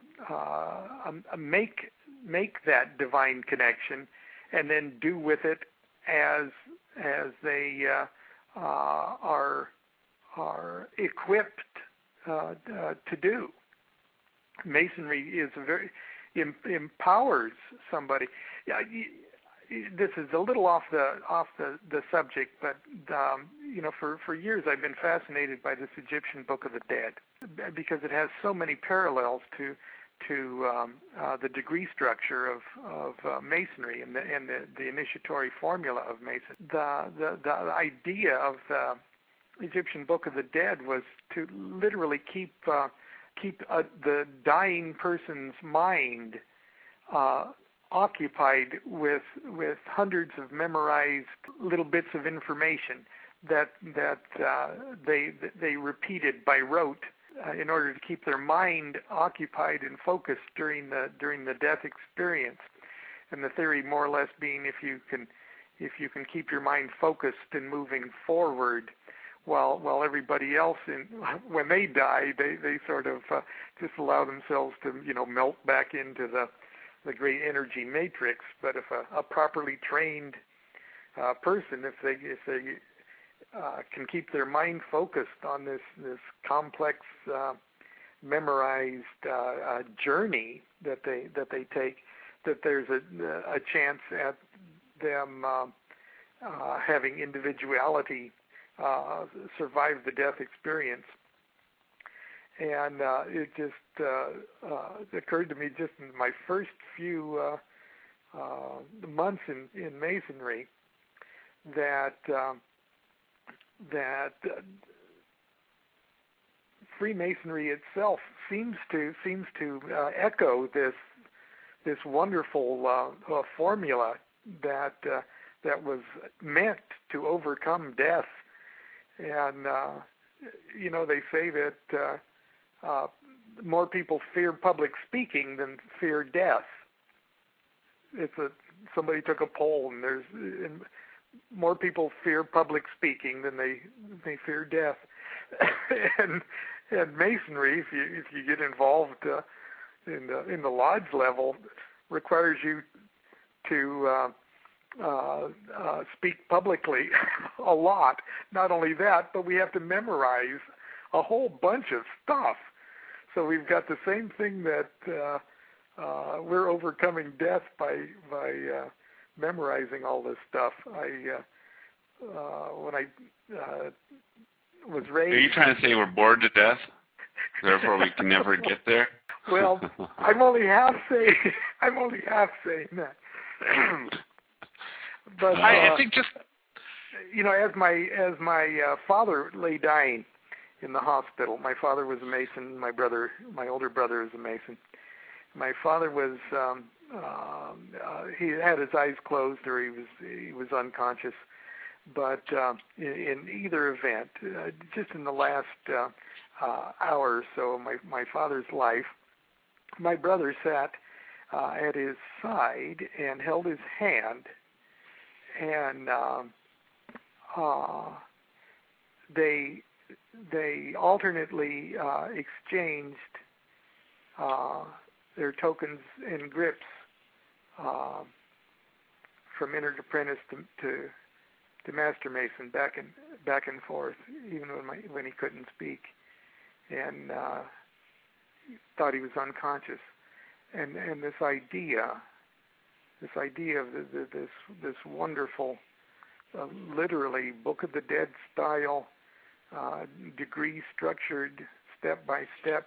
make that divine connection and then do with it as they are equipped to do. Masonry is empowers somebody. This is a little off the subject, but you know, for years I've been fascinated by this Egyptian Book of the Dead because it has so many parallels to the degree structure of Masonry and the initiatory formula of Mason. The idea of the Egyptian Book of the Dead was to literally keep the dying person's mind occupied with hundreds of memorized little bits of information that they repeated by rote in order to keep their mind occupied and focused during the death experience. And the theory more or less being if you can keep your mind focused and moving forward while everybody else, when they die, they sort of just allow themselves to, you know, melt back into the great energy matrix. But if a properly trained person, if they can keep their mind focused on this complex, memorized journey that they take, that there's a chance at them having individuality survive the death experience. And it just occurred to me just in my first few months in Masonry that Freemasonry itself seems to echo this wonderful formula that was meant to overcome death. And you know, they say that more people fear public speaking than fear death. Somebody took a poll, and more people fear public speaking than they fear death. and Masonry, if you get involved in the lodge level, requires you to speak publicly a lot. Not only that, but we have to memorize a whole bunch of stuff. So we've got the same thing that we're overcoming death by memorizing all this stuff. When I was raised. Are you trying to say we're bored to death? Therefore, we can never get there. Well, I'm only half saying that. But I think just, you know, as my father lay dying in the hospital, my father was a Mason. My older brother is a Mason. My father was he had his eyes closed, or he was unconscious. But in either event, just in the last hour or so of my father's life, my brother sat at his side and held his hand, and they alternately exchanged their tokens and grips from entered apprentice to Master Mason, back and forth, even when he couldn't speak, and thought he was unconscious. And this idea of this wonderful, literally Book of the Dead style, degree structured, step by step,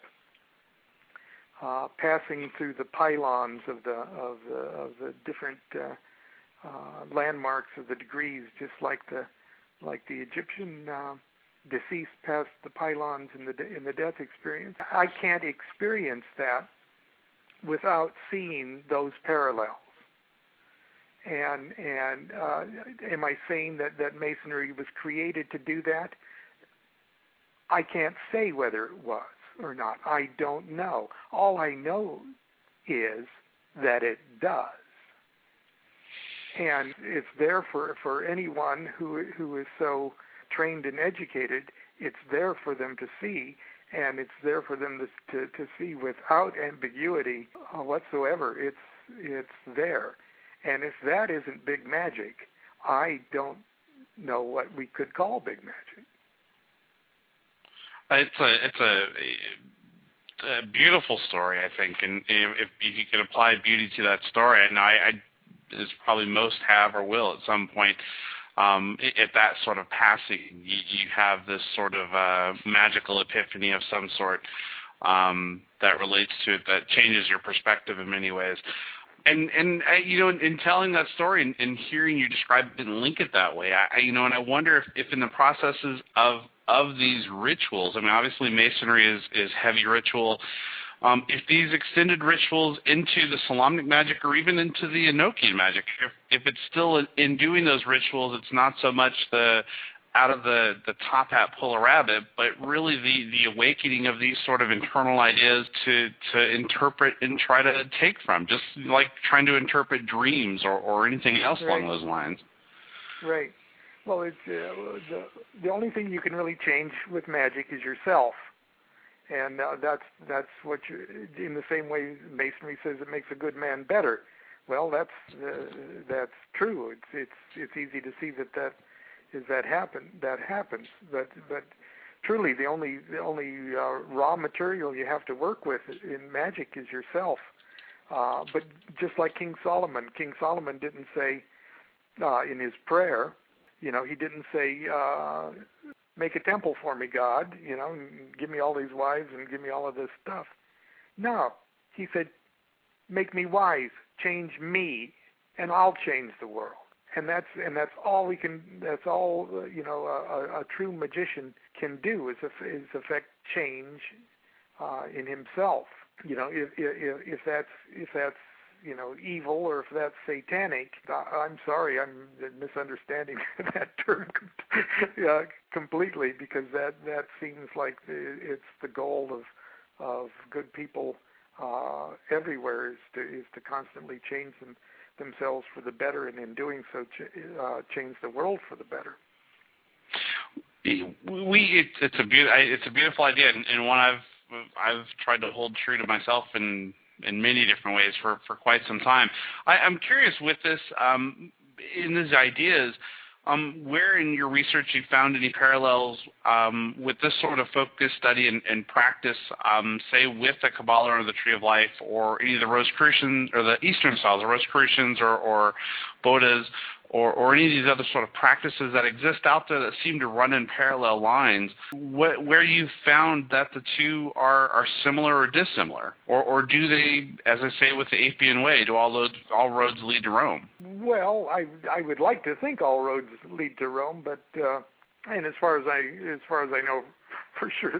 passing through the pylons of the different landmarks of the degrees, just like the Egyptian deceased passed the pylons in the death experience. I can't experience that without seeing those parallels. And am I saying that Masonry was created to do that? I can't say whether it was or not. I don't know. All I know is that it does. And it's there for anyone who is so trained and educated. It's there for them to see, and it's there for them to see without ambiguity whatsoever. It's there. And if that isn't big magic, I don't know what we could call big magic. It's a beautiful story, I think, and if you could apply beauty to that story, and I as probably most have or will at some point, at that sort of passing, you have this sort of magical epiphany of some sort that relates to it, that changes your perspective in many ways. And in telling that story and hearing you describe it and link it that way, and I wonder if in the processes of these rituals, I mean, obviously Masonry is heavy ritual. If these extended rituals into the Solamnic magic or even into the Enochian magic, if it's still in doing those rituals, it's not so much the out of the top hat pull a rabbit, but really the awakening of these sort of internal ideas to interpret and try to take from, just like trying to interpret dreams or anything else along those lines. Right. Well, it's the only thing you can really change with magic is yourself. And that's what in the same way Masonry says it makes a good man better. Well, that's true. It's easy to see that happens. But truly, the only raw material you have to work with in magic is yourself. But just like King Solomon didn't say in his prayer, he didn't say, make a temple for me, God, and give me all these wives and give me all of this stuff. No, he said, make me wise, change me, and I'll change the world. And that's all we can. That's all a true magician can do is affect change in himself. If that's evil or if that's satanic, I'm sorry, I'm misunderstanding that term completely, because that seems like it's the goal of good people everywhere is to constantly change themselves for the better, and in doing so change the world for the better. It's a beautiful idea, and one I've tried to hold true to myself in many different ways for quite some time. I'm curious with this, in these ideas, where in your research you found any parallels with this sort of focus, study, and practice, say with the Kabbalah or the Tree of Life, or any of the Rosicrucians or the Eastern styles, the Rosicrucians or Bodas, or any of these other sort of practices that exist out there that seem to run in parallel lines, where you found that the two are similar or dissimilar, or do they, as I say with the Apian Way, do all roads lead to Rome? Well, I would like to think all roads lead to Rome, but and as far as I know, for sure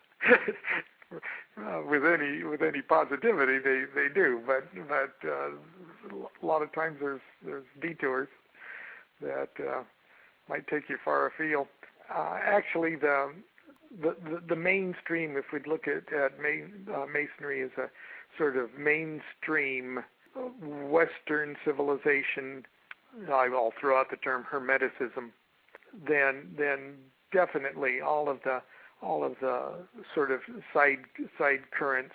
with any positivity they do, but a lot of times there's detours that might take you far afield. Actually, the mainstream, if we'd look at Masonry as a sort of mainstream Western civilization, I'll throw out the term Hermeticism, then definitely all of the sort of side currents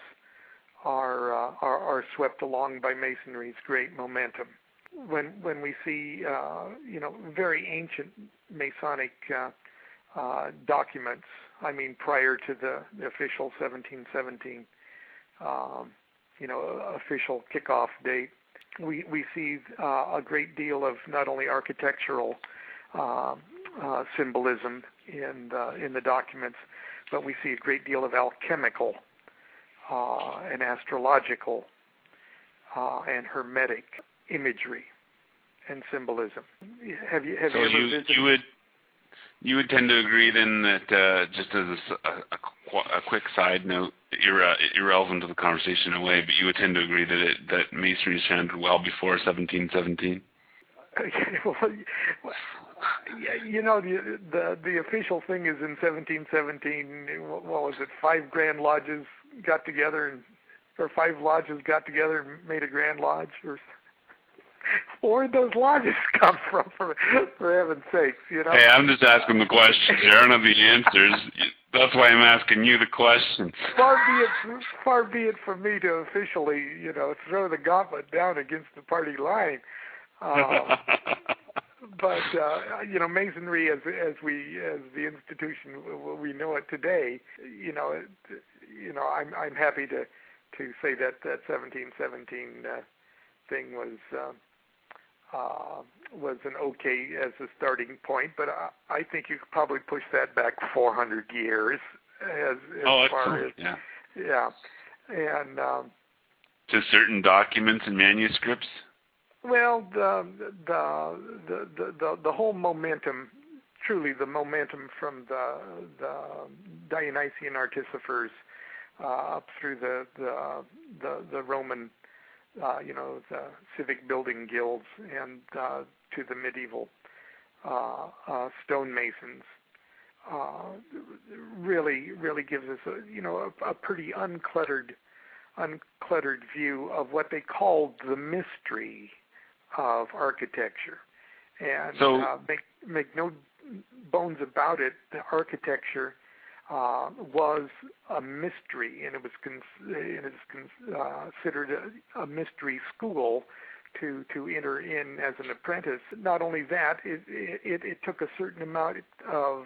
are swept along by Masonry's great momentum. When we see very ancient Masonic documents, I mean prior to the official 1717 official kickoff date, we see a great deal of not only architectural symbolism in the documents, but we see a great deal of alchemical and astrological and hermetic imagery and symbolism. Have you ever visited? You would tend to agree then that, just as a quick side note, irrelevant to the conversation in a way, but you would tend to agree that Masonry is founded well before 1717? The official thing is in 1717. What was it? 5 Grand Lodges got together, or 5 lodges got together and made a Grand Lodge, or where'd those lodges come from? For heaven's sakes, Hey, I'm just asking the questions. I don't know the answers. That's why I'm asking you the questions. Far be it from me to officially, throw the gauntlet down against the party line. But Masonry, as the institution we know it today, I'm happy to say that 1717 thing was an okay as a starting point, but I think you could probably push that back 400 years as far as yeah, and to certain documents and manuscripts. Well, the whole momentum, truly the momentum from the Dionysian artificers up through the Roman, the civic building guilds, and to the medieval stonemasons, really gives us a pretty uncluttered view of what they called the mystery of architecture. And so, make no bones about it, the architecture was a mystery, and it was considered a mystery school to enter in as an apprentice. Not only that, it took a certain amount of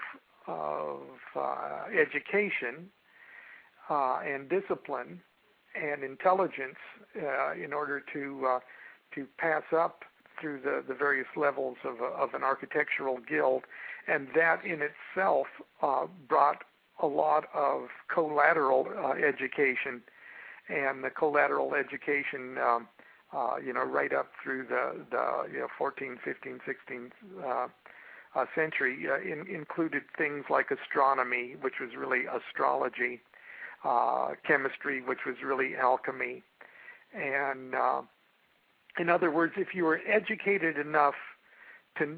education and discipline and intelligence in order to pass up through the various levels of an architectural guild, and that in itself brought a lot of collateral education, and the collateral education, right up through the 14th, 15th, 16th century, included things like astronomy, which was really astrology, chemistry, which was really alchemy, and in other words, if you were educated enough to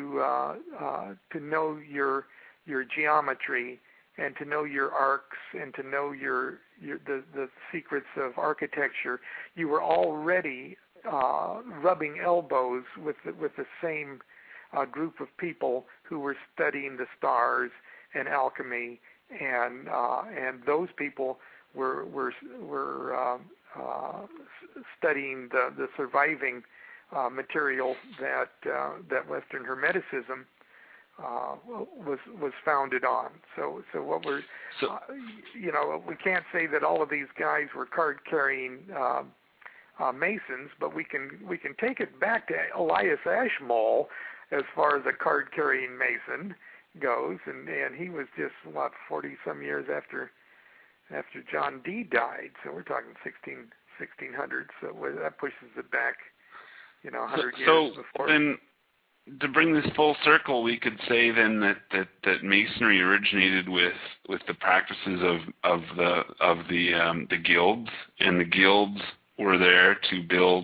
know your geometry and to know your arcs and to know the secrets of architecture, you were already rubbing elbows with the same group of people who were studying the stars and alchemy, and those people were studying the surviving material that Western Hermeticism was founded on. So what we're we can't say that all of these guys were card-carrying Masons, but we can take it back to Elias Ashmole as far as a card-carrying Mason goes, and he was just 40 some years after John Dee died. So we're talking 1600. So that pushes it back 100 years before. Then, to bring this full circle, we could say then that Masonry originated with the practices of the guilds, and the guilds were there to build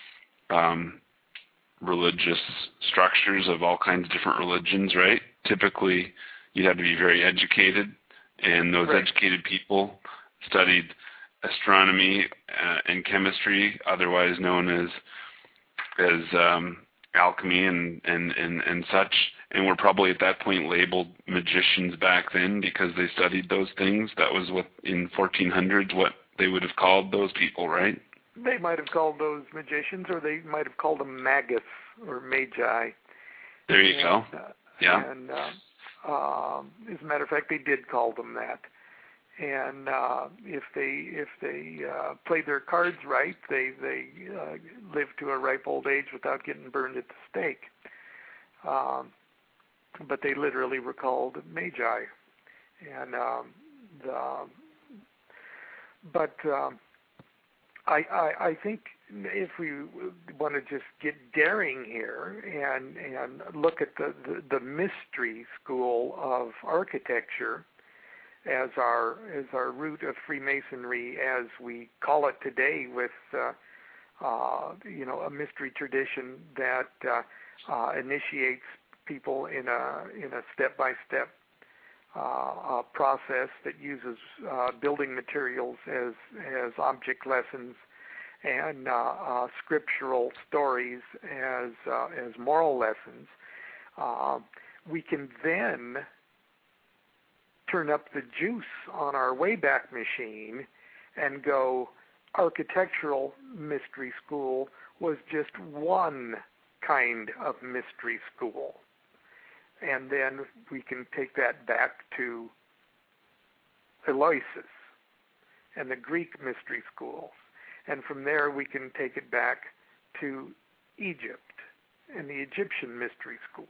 religious structures of all kinds of different religions, right? Typically, you'd have to be very educated, and those educated people studied astronomy and chemistry, otherwise known as alchemy and such, and were probably at that point labeled magicians back then because they studied those things. That was what in 1400s what they would have called those people, right? They might have called those magicians, or they might have called them magus or magi. There you go. Yeah. And as a matter of fact, they did call them that. And if they played their cards right, they lived to a ripe old age without getting burned at the stake. But they literally were called magi. And I think if we want to just get daring here and look at the mystery school of architecture as our root of Freemasonry, as we call it today, with a mystery tradition that initiates people in a step-by-step process that uses building materials as object lessons and scriptural stories as moral lessons. We can then turn up the juice on our Wayback Machine and go, architectural mystery school was just one kind of mystery school. And then we can take that back to Eleusis and the Greek mystery schools. And from there we can take it back to Egypt and the Egyptian mystery schools.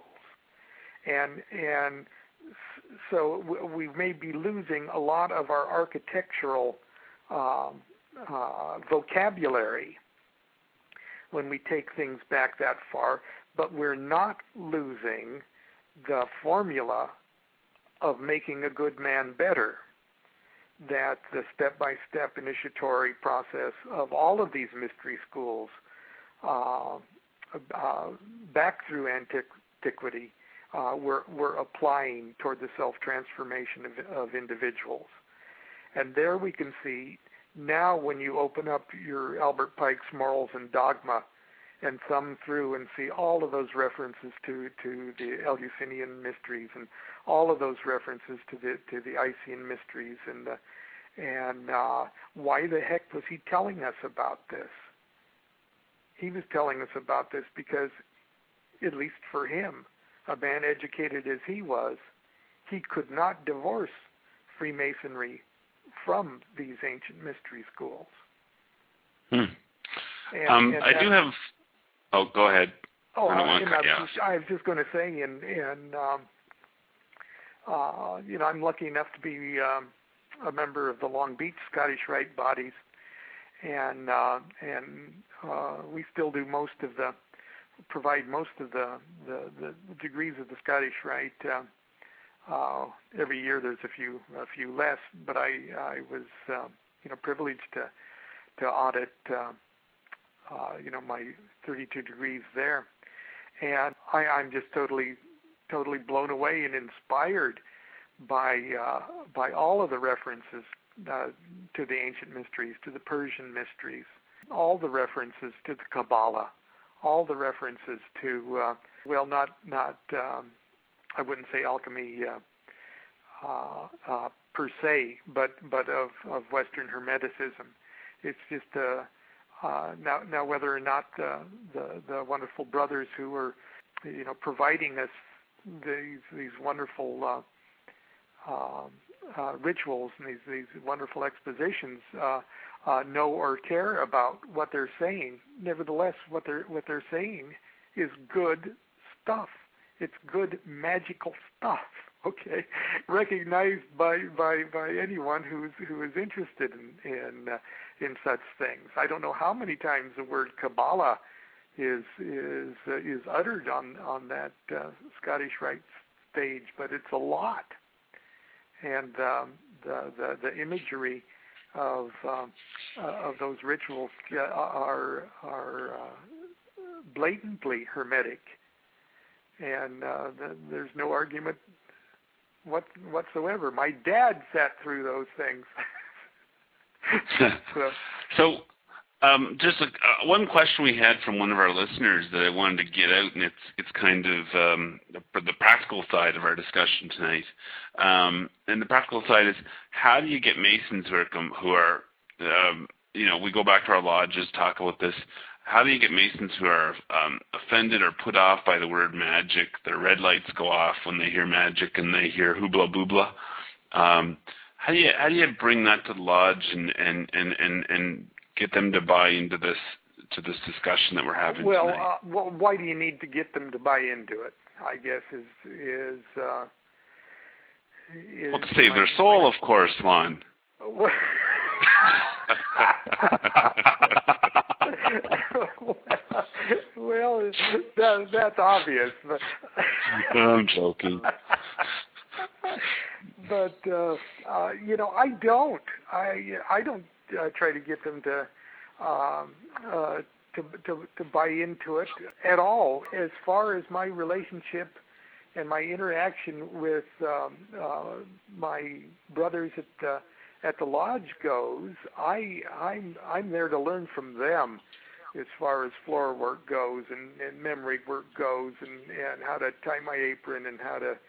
And so we may be losing a lot of our architectural vocabulary when we take things back that far, but we're not losing the formula of making a good man better, that the step-by-step initiatory process of all of these mystery schools back through antiquity we're applying toward the self-transformation of individuals. And there we can see, now when you open up your Albert Pike's Morals and Dogma and thumb through and see all of those references to the Eleusinian mysteries and all of those references to the Icean mysteries and why the heck was he telling us about this? He was telling us about this because, at least for him, a man educated as he was, he could not divorce Freemasonry from these ancient mystery schools. I do have. Oh, go ahead. Oh, I don't want to cut you off. I was just going to say, I'm lucky enough to be a member of the Long Beach Scottish Rite bodies, and we still do provide most of the degrees of the Scottish Rite. Every year there's a few less, but I was privileged to audit my 32 degrees there, and I'm just totally blown away and inspired by all of the references to the ancient mysteries, to the Persian mysteries, all the references to the Kabbalah, all the references to not I wouldn't say alchemy per se, but of Western Hermeticism. It's just now whether or not the wonderful brothers who are providing us these wonderful rituals and these wonderful expositions know or care about what they're saying. Nevertheless, what they're saying is good stuff. It's good magical stuff. Okay, recognized by anyone who is interested in such things. I don't know how many times the word Kabbalah is uttered on that Scottish Rite stage, but it's a lot. And the imagery of those rituals are blatantly Hermetic, and there's no argument whatsoever. My dad sat through those things. So just one question we had from one of our listeners that I wanted to get out, and it's kind of the practical side of our discussion tonight. And the practical side is, how do you get Masons who are we go back to our lodges, talk about this. How do you get Masons who are offended or put off by the word magic? Their red lights go off when they hear magic and they hear hoobla boobla. How do you bring that to the lodge and get them to buy into this discussion that we're having tonight? Well, why do you need to get them to buy into it? I guess is to save their soul, of course, Lon. Well, that's obvious. But I'm joking. But I don't try to get them to buy into it at all. As far as my relationship and my interaction with my brothers at the lodge goes, I'm there to learn from them as far as floor work goes and memory work goes and how to tie my apron and how to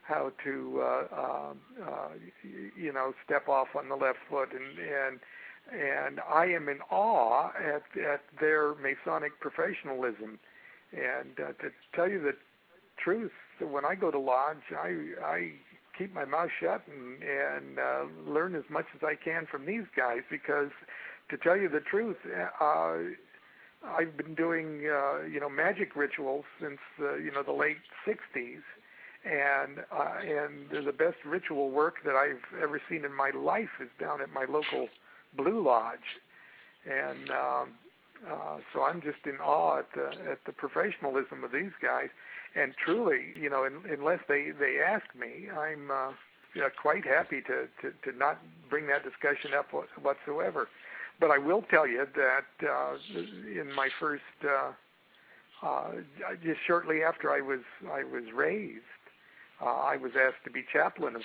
step off on the left foot and I am in awe at their Masonic professionalism. And to tell you the truth, when I go to lodge, I keep my mouth shut and learn as much as I can from these guys, because to tell you the truth, I've been doing magic rituals since the late 60s, and the best ritual work that I've ever seen in my life is down at my local Blue Lodge, and so I'm just in awe at the professionalism of these guys. And truly, unless they ask me, I'm quite happy to not bring that discussion up whatsoever. But I will tell you that in my first, just shortly after I was raised, I was asked to be chaplain of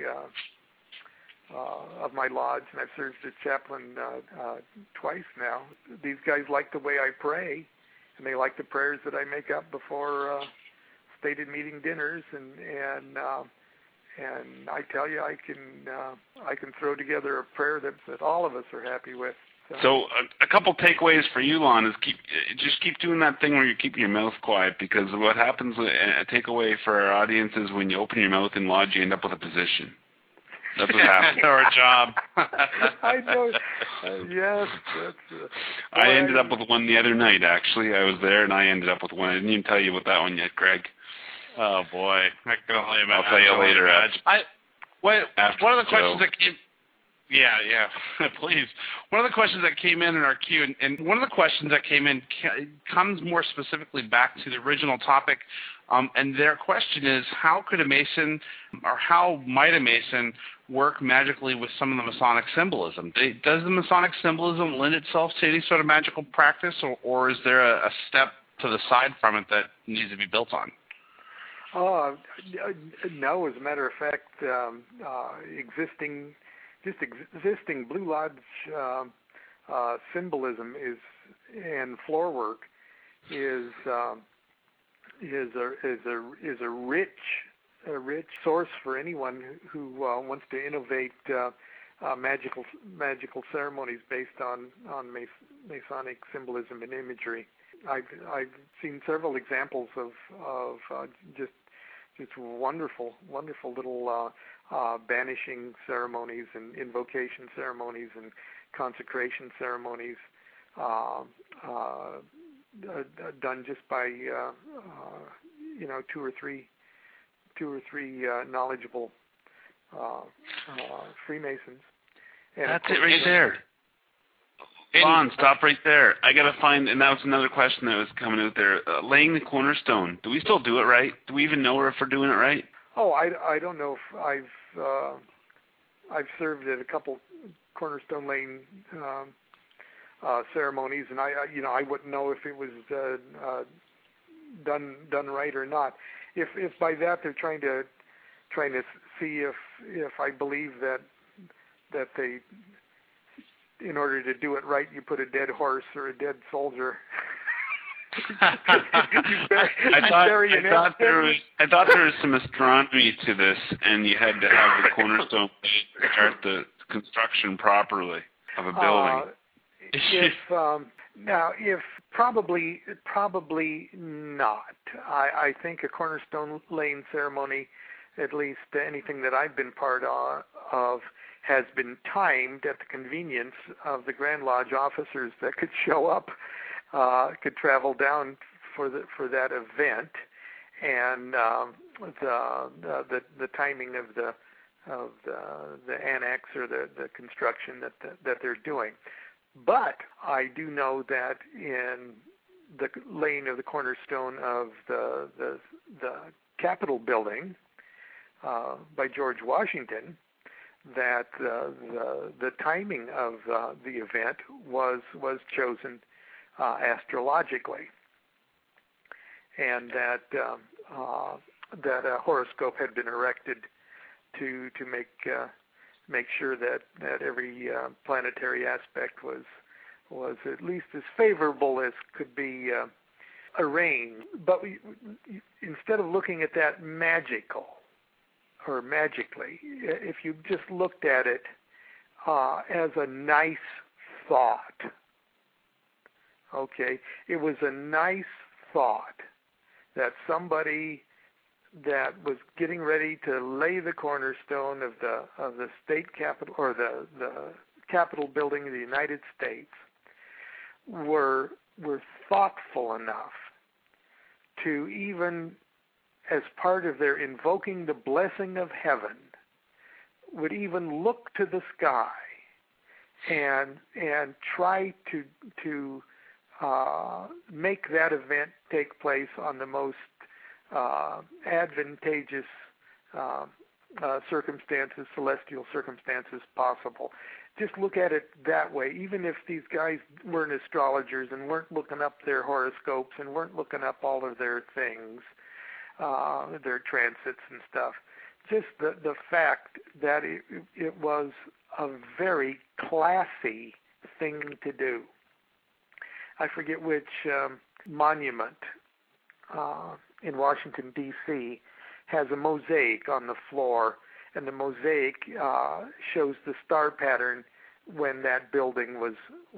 my lodge, and I've served as chaplain twice now. These guys like the way I pray, and they like the prayers that I make up before stated meeting dinners, and I tell you, I can throw together a prayer that all of us are happy with. So a couple takeaways for you, Lon, is keep doing that thing where you keep your mouth quiet, because what happens, a takeaway for our audience, is when you open your mouth in lodge, you end up with a position. That's what happens. Or a job. I know. Yes. I ended up with one the other night, actually. I was there, and I ended up with one. I didn't even tell you about that one yet, Greg. Oh, boy. I'll tell you later. One of the questions that came... Yeah, please. One of the questions that came in our queue, and one of the questions that came in comes more specifically back to the original topic, and their question is, how could a Mason, or how might a Mason work magically with some of the Masonic symbolism? Does the Masonic symbolism lend itself to any sort of magical practice, or is there a step to the side from it that needs to be built on? No, as a matter of fact, existing Blue Lodge symbolism and floor work is a rich source for anyone who wants to innovate magical ceremonies based on Masonic symbolism and imagery. I've seen several examples of just wonderful little banishing ceremonies and invocation ceremonies and consecration ceremonies done just by two or three knowledgeable Freemasons. And that's it right there. Lon, stop right there. I got to find, and that was another question that was coming out there. Laying the cornerstone. Do we still do it right? Do we even know if we're doing it right? Oh, I don't know if I've served at a couple cornerstone laying ceremonies, and I wouldn't know if it was done right or not. If by that they're trying to see if I believe that they in order to do it right, you put a dead horse or a dead soldier. I thought there was some astronomy to this, and you had to have the cornerstone start the construction properly of a building. If probably not. I think a cornerstone laying ceremony, at least anything that I've been part of, has been timed at the convenience of the Grand Lodge officers that could show up, could travel down for that event, and the timing of the annex or the construction that they're doing. But I do know that in the laying of the cornerstone of the Capitol building by George Washington, that the timing of the event was chosen astrologically, and that a horoscope had been erected to make sure that every planetary aspect was at least as favorable as could be arranged. But instead of looking at that magically, if you just looked at it as a nice thought, okay, it was a nice thought that somebody that was getting ready to lay the cornerstone of the state capitol, or the Capitol building of the United States, were thoughtful enough to, even as part of their invoking the blessing of heaven, would even look to the sky and try to make that event take place on the most advantageous circumstances, celestial circumstances possible. Just look at it that way. Even if these guys weren't astrologers and weren't looking up their horoscopes and weren't looking up all of their things, their transits and stuff, just the fact that it was a very classy thing to do. I forget which monument in Washington, D.C., has a mosaic on the floor, and the mosaic shows the star pattern when that building was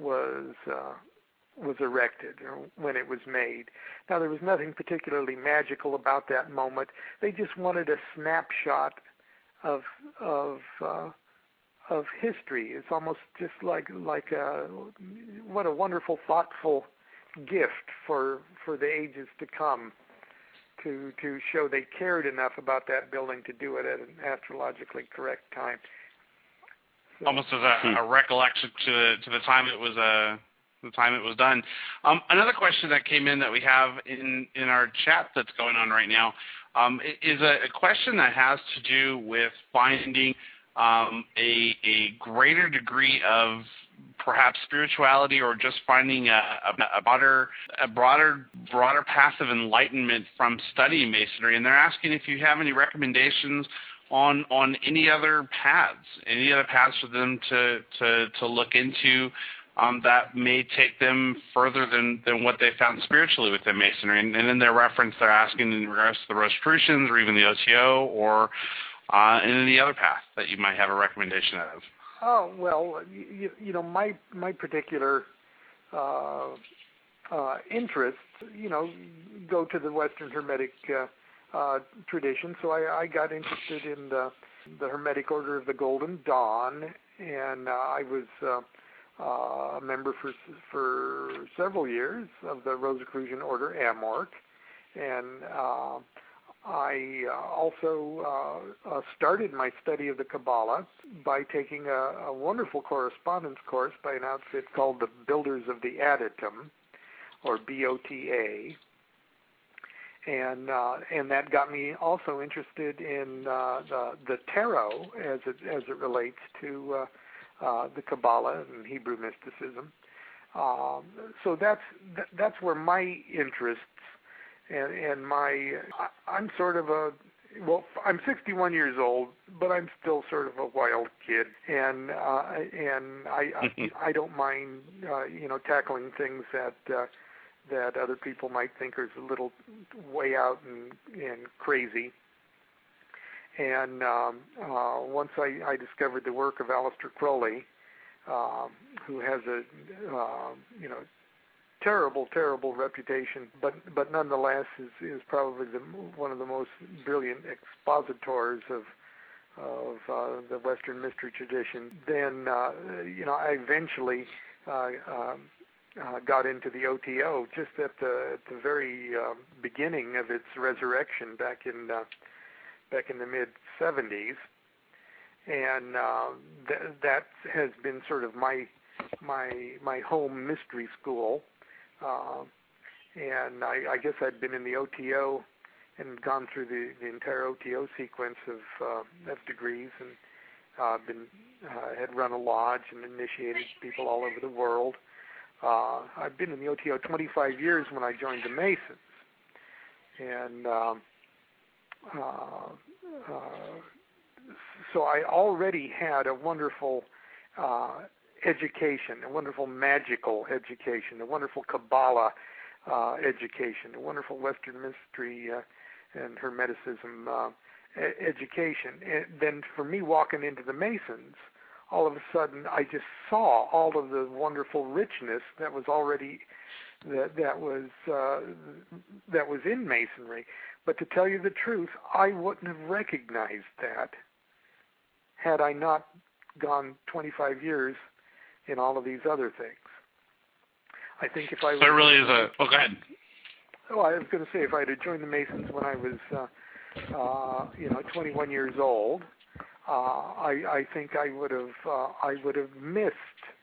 erected, or when it was made. Now, there was nothing particularly magical about that moment. They just wanted a snapshot of history. It's almost just like what a wonderful, thoughtful gift for the ages to come, to show they cared enough about that building to do it at an astrologically correct time. So, almost as a recollection to the time it was done. Another question that came in that we have in our chat that's going on right now is a question that has to do with finding a greater degree of perhaps spirituality, or just finding a broader path of enlightenment from studying Masonry. And they're asking if you have any recommendations on any other paths for them to look into that may take them further than what they found spiritually within Masonry. And in their reference, they're asking in regards to the Rosicrucians or even the OTO, or in any other path that you might have a recommendation of. Oh, well, you know, my particular interests, go to the Western Hermetic tradition. So I got interested in the Hermetic Order of the Golden Dawn, and I was a member for several years of the Rosicrucian Order Amorc, and I also started my study of the Kabbalah by taking a wonderful correspondence course by an outfit called the Builders of the Adytum, or BOTA, and that got me also interested in the tarot as it relates to the Kabbalah and Hebrew mysticism. So that's where my interests and I'm sort of well, I'm 61 years old, but I'm still sort of a wild kid, and I don't mind tackling things that other people might think are a little way out and crazy. And once I discovered the work of Aleister Crowley, who has a terrible reputation, but nonetheless is probably one of the most brilliant expositors of the Western mystery tradition. Then I eventually got into the OTO just at the very beginning of its resurrection back in the mid '70s, and that has been sort of my home mystery school. And I guess I'd been in the OTO and gone through the entire OTO sequence of degrees, and had run a lodge and initiated people all over the world. I've been in the OTO 25 years when I joined the Masons, and so I already had a wonderful education, a wonderful magical education, a wonderful Kabbalah education, a wonderful Western mystery and Hermeticism education. And then for me walking into the Masons, all of a sudden I just saw all of the wonderful richness that was already that was in Masonry. But to tell you the truth, I wouldn't have recognized that had I not gone 25 years in all of these other things. I think if I was... So it really is a... Oh, go ahead. Oh, I was going to say, if I had joined the Masons when I was, 21 years old, I think I would have missed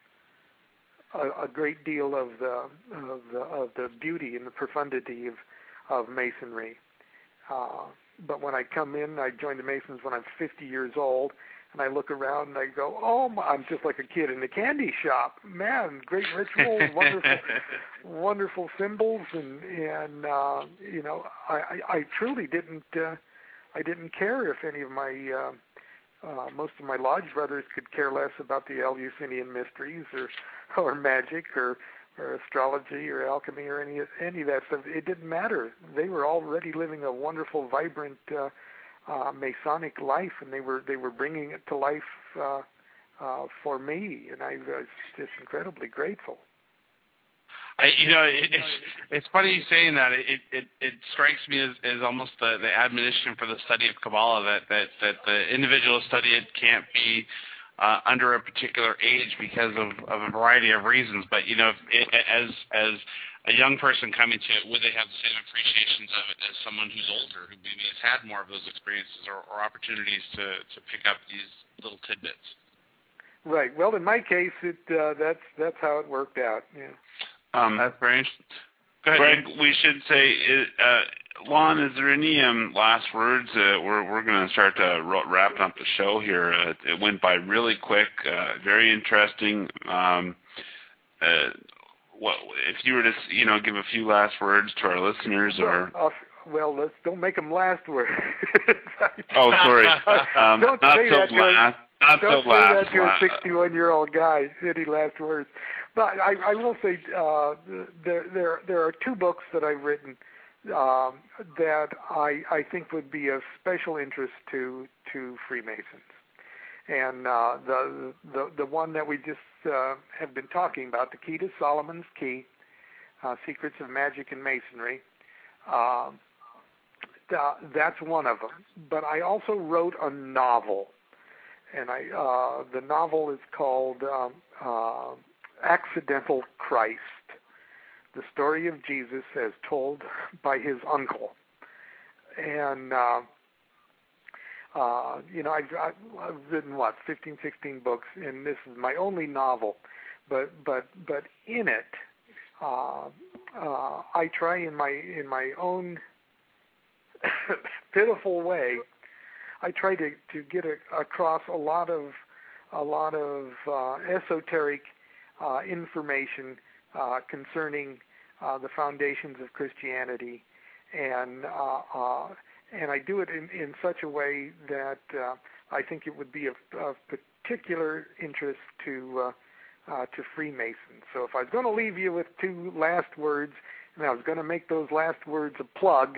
a great deal of the beauty and the profundity of Masonry. But when I come in, I joined the Masons when I'm 50 years old, and I look around and I go, I'm just like a kid in a candy shop. Man, great rituals, wonderful symbols, and I truly didn't care if any of my most of my lodge brothers could care less about the Eleusinian mysteries or magic or astrology or alchemy or any of that stuff. It didn't matter. They were already living a wonderful, vibrant Masonic life, and they were bringing it to life for me, and I was just incredibly grateful. It's funny you saying that. It strikes me as almost the admonition for the study of Kabbalah that the individual study it can't be under a particular age because of a variety of reasons. But as a young person coming to it, would they have the same appreciations of it as someone who's older, who maybe has had more of those experiences or opportunities to pick up these little tidbits? Right. Well, in my case, that's how it worked out. Yeah. That's very interesting. Go ahead, Greg, we should say, Lon, is there any last words? We're going to start wrapping up the show here. It went by really quick, very interesting. If you were to, give a few last words to our listeners, or well, don't make them last words. Oh, sorry. Don't say that to a 61-year-old guy. Any last words? But I will say there are two books that I've written that I think would be of special interest to Freemasons. And the one that we just have been talking about, The Key to Solomon's Key, Secrets of Magic and Masonry, that's one of them. But I also wrote a novel, and the novel is called Accidental Christ, the story of Jesus as told by his uncle. And I've written 15, 16 books, and this is my only novel. But in it, I try in my own pitiful way, I try to get across a lot of esoteric information concerning the foundations of Christianity, and and I do it in such a way that I think it would be of particular interest to Freemasons. So if I was going to leave you with two last words, and I was going to make those last words a plug,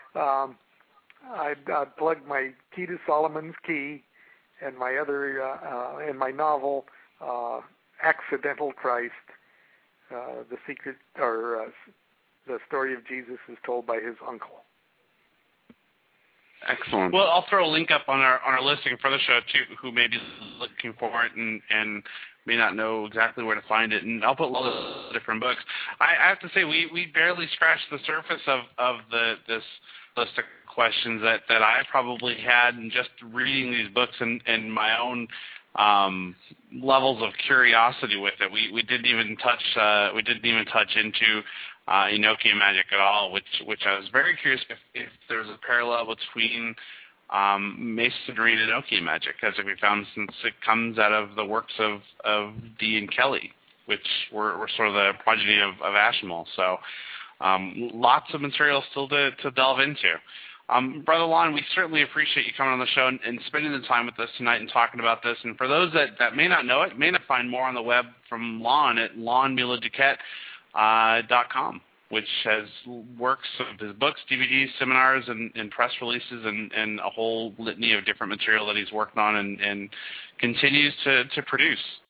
I'd plug my Key to Solomon's Key and my other and my novel Accidental Christ, the secret or the story of Jesus is told by his uncle. Excellent. Well, I'll throw a link up on our listing for the show too, who may be looking for it and may not know exactly where to find it. And I'll put all the different books. I have to say we barely scratched the surface of this list of questions that I probably had in just reading these books and my own levels of curiosity with it. We didn't even touch into Enochian magic at all, which I was very curious if there's a parallel between Masonry and Enochian magic, as we found, since it comes out of the works of Dee and Kelly, which were sort of the progeny of Ashmole. So lots of material still to delve into. Brother Lon, we certainly appreciate you coming on the show and spending the time with us tonight and talking about this. And for those that may not know it, may not find more on the web from Lon at lonmuladduquette.com, which has works of his books, DVDs, seminars, and press releases, and a whole litany of different material that he's worked on and continues to produce.